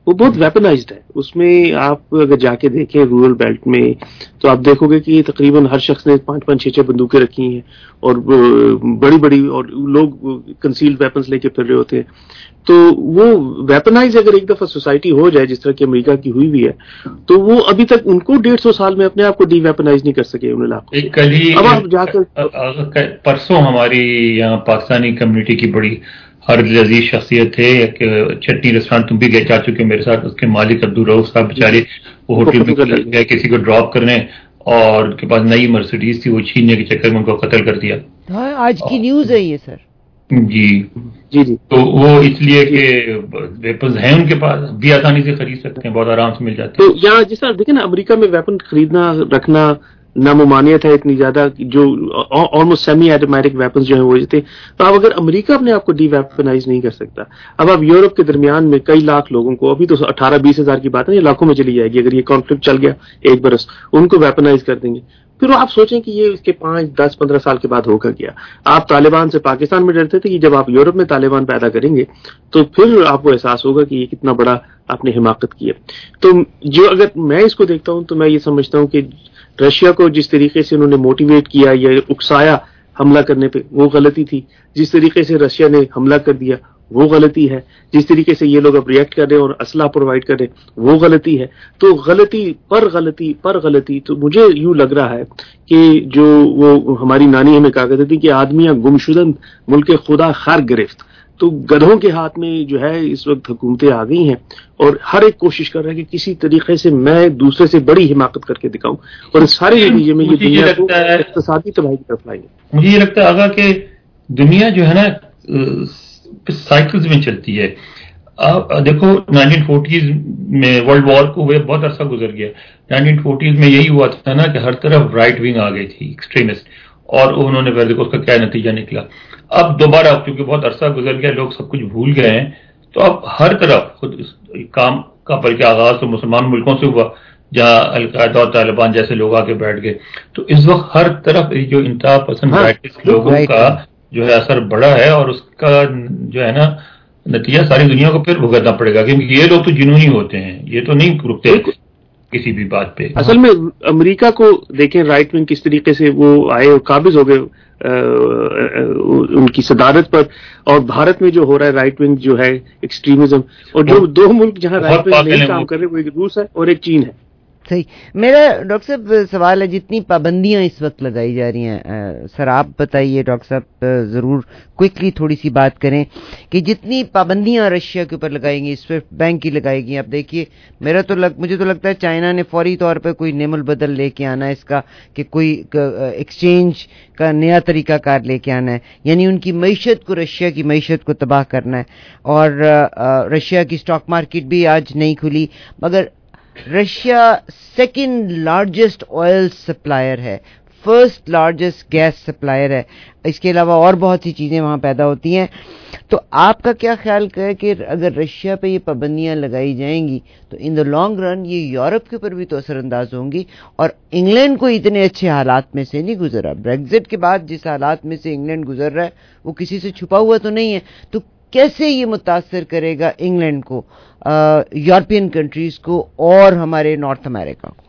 وہ بہت ویپنائزڈ ہے. اس میں آپ اگر جا کے دیکھیں رورل بیلٹ میں تو آپ دیکھو گے کہ تقریباً ہر شخص نے 5-5 6-6 بندوقیں رکھی ہیں اور بڑی بڑی, اور لوگ کنسیلڈ ویپنز لے کے پھر رہے ہوتے ہیں. تو وہ ویپنائز اگر ایک دفعہ سوسائٹی ہو جائے جس طرح کہ امریکہ کی ہوئی بھی ہے, تو وہ ابھی تک ان کو 150 سال میں اپنے آپ کو ڈی ویپنائز نہیں کر سکے ان علاقوں. اب آپ جا کر پرسوں ہماری یہاں پاکستانی کمیونٹی کی بڑی ہر لذیذ شخصیت تھے کہ چٹنی ریسٹورینٹ تم بھی گئے جا چکے میرے ساتھ, اس کے مالک عبدالرؤف صاحب بیچارے وہ ہوٹل میں گئے کسی کو ڈراپ کرنے اور ان کے پاس نئی مرسیڈیز تھی, وہ چھیننے کے چکر میں ان کو قتل کر دیا. آج کی نیوز ہے یہ سر. جی جی جی. تو وہ اس لیے کہ ویپنز ہیں ان کے پاس, بھی آسانی سے خرید سکتے ہیں, بہت آرام سے مل جاتے ہیں. تو یہاں جس طرح دیکھیں نا امریکہ میں ویپن خریدنا رکھنا ناممانعت ہے اتنی زیادہ, جو آلموسٹ سیمی ایٹومیٹک ویپنز جو ہیں وہ تھے. تو اب اگر امریکہ اپنے آپ کو ڈی ویپنائز نہیں کر سکتا, اب آپ یورپ کے درمیان میں کئی لاکھ لوگوں کو, ابھی تو 18-20 ہزار کی بات ہے, یہ لاکھوں میں چلی جائے گی اگر یہ کانفلکٹ چل گیا 1 برس, ان کو ویپنائز کر دیں گے. پھر آپ سوچیں کہ یہ اس کے 5-10-15 سال کے بعد ہوگا کیا. آپ طالبان سے پاکستان میں ڈرتے تھے کہ جب آپ یورپ میں طالبان پیدا کریں گے تو پھر آپ کو احساس ہوگا کہ یہ کتنا بڑا آپ نے حماقت کی ہے. تو جو اگر میں اس کو دیکھتا ہوں تو میں یہ سمجھتا ہوں کہ رشیا کو جس طریقے سے انہوں نے موٹیویٹ کیا یا اکسایا حملہ کرنے پہ, وہ غلطی تھی. جس طریقے سے رشیا نے حملہ کر دیا وہ غلطی ہے. جس طریقے سے یہ لوگ اب ریئیکٹ کر رہے ہیں اور اسلحہ پرووائڈ کر رہے ہیں وہ غلطی ہے. تو غلطی پر غلطی پر غلطی. تو مجھے یوں لگ رہا ہے کہ جو وہ ہماری نانی ہمیں کہا کرتی تھی کہ آدمیاں گمشدند ملک خدا خر گرفت, تو گدھوں کے ہاتھ میں جو ہے اس وقت حکومتیں آ گئی ہیں اور ہر ایک کوشش کر رہا ہے کہ کسی طریقے سے میں دوسرے سے بڑی حماقت کر کے دکھاؤں, اور اس سارے نتیجے میں یہ دنیا کو اقتصادی تباہی کی طرف لائیں گے. مجھے یہ لگتا ہے آگا کہ دنیا جو ہے نا سائیکلز میں چلتی ہے. آپ دیکھو 1940s میں ورلڈ وار کو ہوئے بہت عرصہ گزر گیا. 1940s میں یہی ہوا تھا نا کہ ہر طرف رائٹ ونگ آ گئی تھی ایکسٹریمسٹ, اور انہوں نے پھر دیکھو اس کا کیا نتیجہ نکلا. اب دوبارہ کیونکہ بہت عرصہ گزر گیا, لوگ سب کچھ بھول گئے ہیں, تو اب ہر طرف خود اس کام کا بلکہ آغاز تو مسلمان ملکوں سے ہوا جہاں القاعدہ اور طالبان جیسے لوگ آ کے بیٹھ گئے. تو اس وقت ہر طرف جو انتہا پسند رائٹسٹ لوگوں کا جو ہے اثر بڑا ہے, اور اس کا جو ہے نا نتیجہ ساری دنیا کو پھر بھگتنا پڑے گا, کیونکہ یہ لوگ تو جنونی ہوتے ہیں, یہ تو نہیں رکتے کسی بھی بات پہ. اصل میں امریکہ کو دیکھیں رائٹ ونگ کس طریقے سے وہ آئے اور قابض ہو گئے ان کی صدارت پر, اور بھارت میں جو ہو رہا ہے رائٹ ونگ جو ہے ایکسٹریمزم, اور جو 2 ملک جہاں رائٹ ونگ نہیں کام کر رہے وہ ایک روس ہے اور ایک چین ہے. صحیح. میرا ڈاکٹر صاحب سوال ہے, جتنی پابندیاں اس وقت لگائی جا رہی ہیں, سر آپ بتائیے ڈاکٹر صاحب, ضرور کوئکلی تھوڑی سی بات کریں کہ جتنی پابندیاں رشیا کے اوپر لگائی گئی, سوئفٹ بینک کی لگائی گئی, اب دیکھیے مجھے تو لگتا ہے چائنا نے فوری طور پہ کوئی نعم البدل لے کے آنا ہے اس کا, کہ کوئی ایکسچینج کا نیا طریقہ کار لے کے آنا ہے, یعنی ان کی معیشت کو, رشیا کی معیشت کو تباہ کرنا ہے. اور رشیا کی اسٹاک مارکیٹ بھی آج نہیں کھلی, مگر Russia 2nd largest oil supplier ہے, 1st لارجسٹ گیس سپلائر ہے, اس کے علاوہ اور بہت سی چیزیں وہاں پیدا ہوتی ہیں. تو آپ کا کیا خیال ہے کہ اگر رشیا پہ یہ پابندیاں لگائی جائیں گی تو ان دا لانگ رن یہ یورپ کے اوپر بھی تو اثر انداز ہوں گی, اور انگلینڈ کو اتنے اچھے حالات میں سے نہیں گزرا. بریگزٹ کے بعد جس حالات میں سے انگلینڈ گزر رہا ہے وہ کسی سے چھپا ہوا تو نہیں ہے, تو کیسے یہ متاثر کرے گا انگلینڈ کو, یورپین کنٹریز کو اور ہمارے نارتھ امریکہ کو؟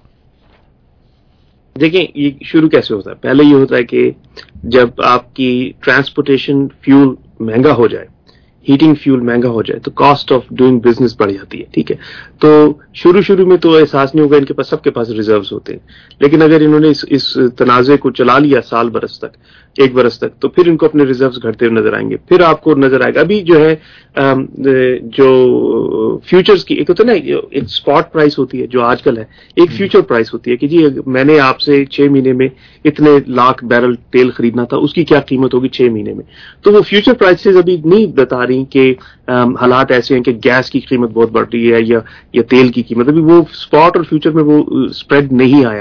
دیکھیں یہ شروع کیسے ہوتا ہے. پہلے یہ ہوتا ہے کہ جب آپ کی ٹرانسپورٹیشن فیول مہنگا ہو جائے, ہیٹنگ فیول مہنگا ہو جائے, تو کاسٹ آف ڈوئنگ بزنس بڑھ جاتی ہے. ٹھیک ہے, تو شروع میں تو احساس نہیں ہوگا, ان کے پاس سب کے پاس ریزروز ہوتے ہیں, لیکن اگر انہوں نے اس تنازع کو چلا لیا سال برس تک, 1 برس تک, تو پھر ان کو اپنے ریزروز گھٹتے ہوئے نظر آئیں گے. پھر آپ کو نظر آئے گا ابھی جو ہے جو فیوچرز کی ایک ہوتا ہے نا, ایک اسپاٹ پرائس ہوتی ہے جو آج کل ہے, ایک فیوچر پرائس ہوتی ہے کہ جی میں نے آپ سے 6 مہینے میں اتنے لاکھ بیرل تیل خریدنا تھا, اس کی کیا قیمت ہوگی 6 مہینے میں. تو وہ فیوچر پرائسز ابھی نہیں بتا رہی کہ حالات ایسے ہیں کہ گیس کی قیمت بہت بڑھ رہی ہے یا تیل کی قیمت, ابھی وہ اسپاٹ اور فیوچر میں وہ اسپریڈ نہیں آیا.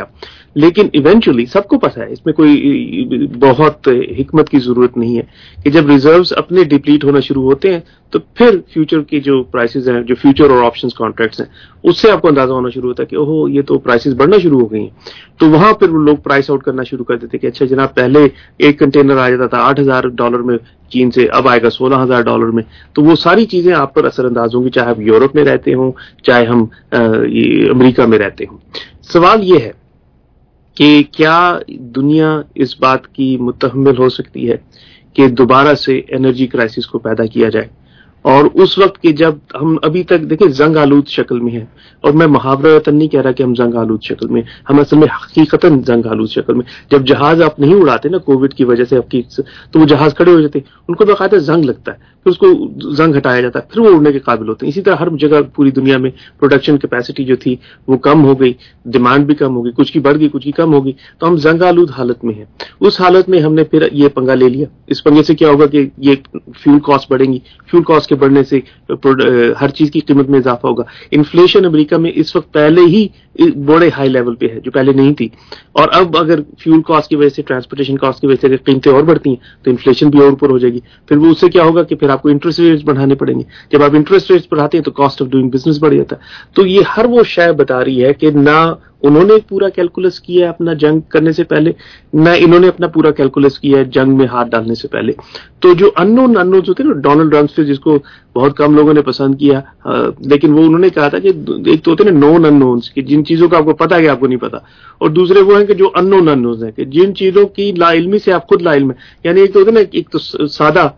लेकिन इवेंचुअली सबको पता है, इसमें कोई बहुत हिकमत की जरूरत नहीं है कि जब रिजर्व्स अपने डिप्लीट होना शुरू होते हैं तो फिर फ्यूचर की जो प्राइसेस हैं, जो फ्यूचर और ऑप्शंस कॉन्ट्रैक्ट्स हैं, उससे आपको अंदाजा होना शुरू होता है कि ओहो ये तो प्राइसेस बढ़ना शुरू हो गई हैं। तो वहां फिर वो लोग प्राइस आउट करना शुरू कर देते कि अच्छा जनाब पहले एक कंटेनर आ जाता था $8,000 में चीन से, अब आएगा $16,000 में। तो वो सारी चीजें आप पर असरअंदाज होंगी, चाहे आप यूरोप में रहते हों, चाहे हम अमेरिका में रहते हों। सवाल ये है कि क्या दुनिया इस बात की मुतहम्मिल हो सकती है कि दोबारा से एनर्जी क्राइसिस को पैदा किया जाए, और उस वक्त के जब हम अभी तक देखिए जंग आलूद शक्ल में है, और मैं मुहावरतन नहीं कह रहा कि हम जंग आलूद शक्ल में, हम असल में हकीकतन जंग आलूद शक्ल में, जब जहाज आप नहीं उड़ाते ना कोविड की वजह से आपकी, तो वो जहाज खड़े हो जाते, उनको बाकायदा जंग लगता है, फिर उसको जंग हटाया जाता है, फिर वो उड़ने के काबिल होते हैं। इसी तरह हर जगह पूरी दुनिया में प्रोडक्शन कैपेसिटी जो थी वो कम हो गई, डिमांड भी कम हो गई, कुछ की बढ़ गई कुछ की कम हो गई, तो हम जंग आलूद हालत में हैं। उस हालत में हमने फिर ये पंगा ले लिया। इस पंगे से क्या होगा कि ये फ्यूल कॉस्ट बढ़ेंगी, फ्यूल कॉस्ट के बढ़ने से हर चीज की कीमत में इजाफा होगा। इन्फ्लेशन अमेरिका में इस वक्त पहले ही बड़े हाई लेवल पे है जो पहले नहीं थी, और अब अगर फ्यूल कॉस्ट की वजह से, ट्रांसपोर्टेशन कॉस्ट की वजह से अगर कीमतें और बढ़ती हैं तो इन्फ्लेशन भी और ऊपर हो जाएगी। फिर वो उससे क्या होगा कि फिर आपको इंटरेस्ट रेट्स बढ़ाने पड़ेंगे। जब आप इंटरेस्ट रेट्स बढ़ाते हैं तो कॉस्ट ऑफ डूइंग बिजनेस बढ़ जाता है। तो ये हर वो शय बता रही है कि ना उन्होंने पूरा कैलकुलस किया है अपना जंग करने से पहले, ना इन्होंने अपना पूरा कैलकुलस किया है जंग में हाथ डालने से पहले। तो जो अननोन्स होते हैं ना, डोनाल्ड रम्सफेल्ड जिसको बहुत कम लोगों ने पसंद किया, लेकिन वो उन्होंने कहा था कि एक तो होते हैं ना नोन अननोन्स, कि जिन चीजों का आपको पता है कि आपको नहीं पता, और दूसरे वो हैं कि जो अननोन अननोन्स हैं, कि जिन चीजों की लाइल्मी से आप खुद लाइल्म है। यानी एक तो होते हैं ना, एक तो सादा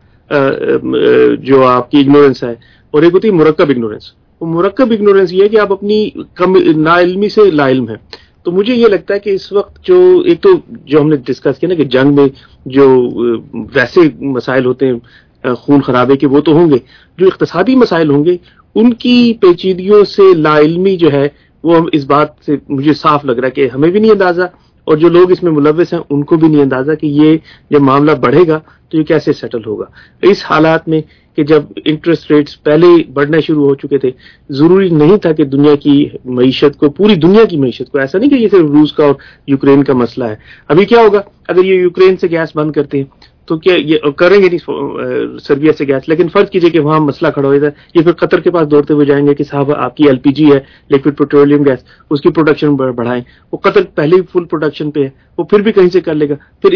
जो आपकी इग्नोरेंस है, और एक होती है मुरक्कब इग्नोरेंस। मुरक्कब इग्नोरेंस ये है कि आप अपनी कम नाइल्मी से लाइल्म है। तो मुझे ये लगता है कि इस वक्त जो एक तो जो हमने डिस्कस किया ना कि जंग में जो वैसे मसाइल होते हैं खून खराबे के, वो तो होंगे, जो इक्तिसादी मसाइल होंगे उनकी पेचीदगियों से लाइल्मी जो है वो इस बात से मुझे साफ लग रहा है कि हमें भी नहीं अंदाजा, और जो लोग इसमें मुलव्वस हैं उनको भी नहीं अंदाजा कि ये जब मामला बढ़ेगा तो ये कैसे सेटल होगा। इस हालात में कि जब इंटरेस्ट रेट्स पहले बढ़ने शुरू हो चुके थे, जरूरी नहीं था कि दुनिया की मईशत को, पूरी दुनिया की मईशत को, ऐसा नहीं कि ये सिर्फ रूस का और यूक्रेन का मसला है। अभी क्या होगा अगर ये यूक्रेन से गैस बंद करते हैं, तो क्या ये करेंगे नहीं सर्बिया से गैस, लेकिन फर्ज कीजिए कि वहां मसला खड़ा हो जाता है, ये फिर कतर के पास दौड़ते हुए जाएंगे कि साहब आपकी एलपीजी है, लिक्विड पेट्रोलियम गैस, उसकी प्रोडक्शन बढ़ाएं। वो कतर पहले ही फुल प्रोडक्शन पे है, वो फिर भी कहीं से कर लेगा। फिर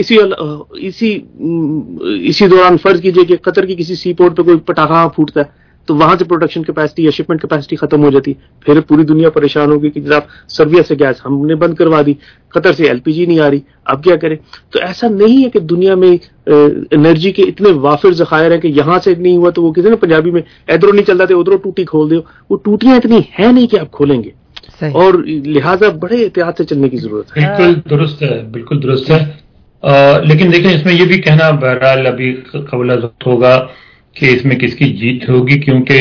इसी दौरान फर्ज कीजिए कि कतर की किसी सी पोर्ट पे कोई पटाखा फूटता है, तो वहां से प्रोडक्शन कैपेसिटी या शिपमेंट कैपेसिटी खत्म हो जाती, फिर पूरी दुनिया परेशान होगी कि जनाब सर्बिया से गैस हमने बंद करवा दी, कतर से एलपीजी नहीं आ रही, अब क्या करें। तो ऐसा नहीं है कि दुनिया में एनर्जी के इतने वाफिर ज़खायर हैं कि यहां से नहीं हुआ तो वो कहते हैं ना पंजाबी में, इधरों नहीं चलता थे उधरों टूटी खोल दो। वो टूटियां इतनी है नहीं कि आप खोलेंगे, और लिहाजा बड़े एहतियात से चलने की जरूरत है। बिल्कुल दुरुस्त है, बिल्कुल दुरुस्त है। लेकिन देखें इसमें ये भी कहना बहरहाल अभी कबूल होगा कि इसमें किसकी जीत होगी, क्योंकि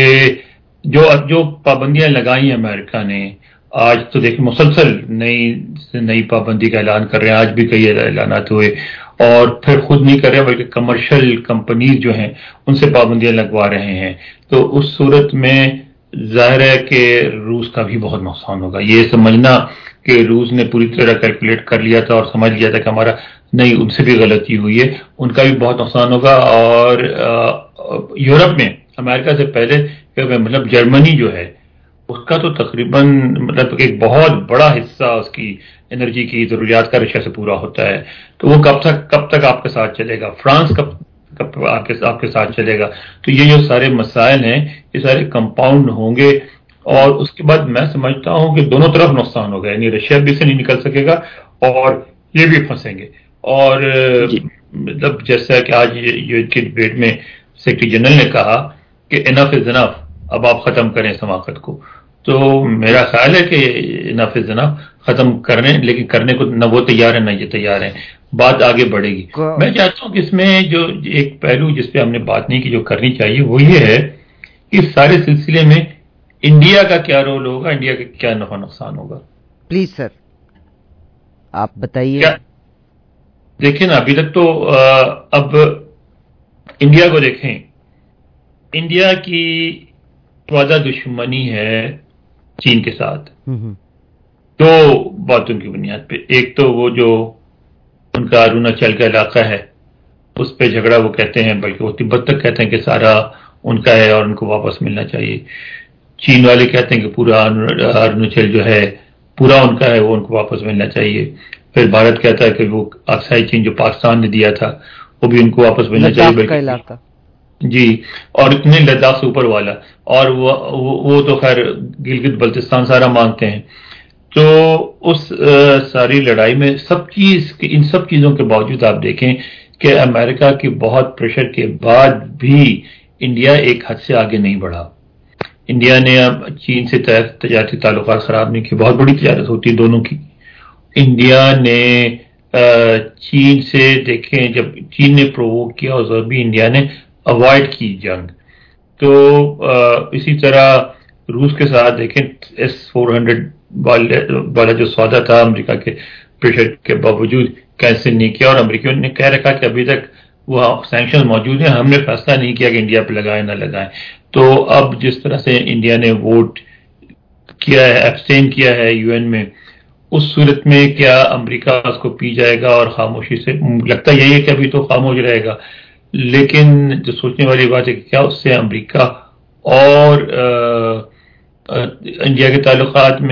जो पाबंदियां लगाई हैं अमेरिका ने, आज तो देखिए मुसलसल नई पाबंदी का ऐलान कर रहे हैं, आज भी कई ऐलानात हुए, और फिर खुद नहीं कर रहे बल्कि कमर्शियल कंपनीज जो हैं उनसे पाबंदियां लगवा रहे हैं। तो उस सूरत में जाहिर है कि रूस का भी बहुत नुकसान होगा। ये समझना कि रूस ने पूरी तरह कैलकुलेट कर लिया था और समझ लिया था कि हमारा नहीं, उनसे भी गलती हुई है, उनका भी बहुत नुकसान होगा। और यूरोप में अमेरिका से पहले मतलब जर्मनी जो है उसका तो तकरीबन मतलब एक बहुत बड़ा हिस्सा उसकी एनर्जी की जरूरियात का रशिया से पूरा होता है। तो वो कब तक आपके साथ चलेगा, फ्रांस कब आपके साथ चलेगा। तो ये जो सारे मसाइल हैं ये सारे कंपाउंड होंगे, और उसके बाद मैं समझता हूं कि दोनों तरफ नुकसान होगा, यानी रशिया भी से नहीं निकल सकेगा और ये भी फंसेंगे। और मतलब जैसा कि आज युद्ध की डिबेट में सेक्रेटरी जनरल ने कहा कि इनफ इज इनफ, अब आप खत्म करें इस हमाकत को। तो मेरा ख्याल है कि इनफ इज इनफ खत्म करने, लेकिन करने को न वो तैयार है न ये तैयार है, बात आगे बढ़ेगी। मैं चाहता हूं कि इसमें जो एक पहलू जिस पे हमने बात नहीं की जो करनी चाहिए वो ये है कि इस सारे सिलसिले में इंडिया का क्या रोल होगा, इंडिया का क्या नफा नुकसान होगा। प्लीज सर आप बताइए। देखिए ना, अभी तक तो अब इंडिया को देखें, इंडिया की वादा दुश्मनी है चीन के साथ, دو باتوں کی بنیاد پہ. ایک تو وہ جو ان کا اروناچل کا علاقہ ہے اس پہ جھگڑا وہ کہتے ہیں، بلکہ وہ تبت تک کہتے ہیں کہ سارا ان کا ہے اور ان کو واپس ملنا چاہیے. چین والے کہتے ہیں کہ پورا اروناچل جو ہے پورا ان کا ہے، وہ ان کو واپس ملنا چاہیے. پھر بھارت کہتا ہے کہ وہ اکسائی چین جو پاکستان نے دیا تھا وہ بھی ان کو واپس ملنا چاہیے. جی، اور اتنے لداخ سے اوپر والا، اور وہ تو خیر گلگت بلتستان سارا مانگتے ہیں. تو اس ساری لڑائی میں ان سب چیزوں کے باوجود آپ دیکھیں کہ امریکہ کے بہت پریشر کے بعد بھی انڈیا ایک حد سے آگے نہیں بڑھا. انڈیا نے اب چین سے تجارتی تعلقات خراب نہیں کیے، بہت بڑی تجارت ہوتی ہے دونوں کی. انڈیا نے چین سے دیکھیں، جب چین نے پرووک کیا اور بھی انڈیا نے اوائڈ کی جنگ. تو اسی طرح روس کے ساتھ دیکھیں S-400 والا جو سودا تھا امریکہ کے پریشر کے باوجود کینسل نہیں کیا، اور امریکیوں نے کہہ رکھا کہ ابھی تک وہ سینکشن موجود ہیں، ہم نے فیصلہ نہیں کیا کہ انڈیا پہ لگائیں نہ لگائیں. تو اب جس طرح سے انڈیا نے ووٹ کیا ہے، ایبسٹین کیا ہے UN میں، اس صورت میں کیا امریکہ اس کو پی جائے گا اور خاموشی سے، لگتا یہی ہے کہ ابھی تو خاموش رہے گا. لیکن جو سوچنے والی بات ہے کہ کیا اس سے امریکہ اور انڈیا کے تعلقات میں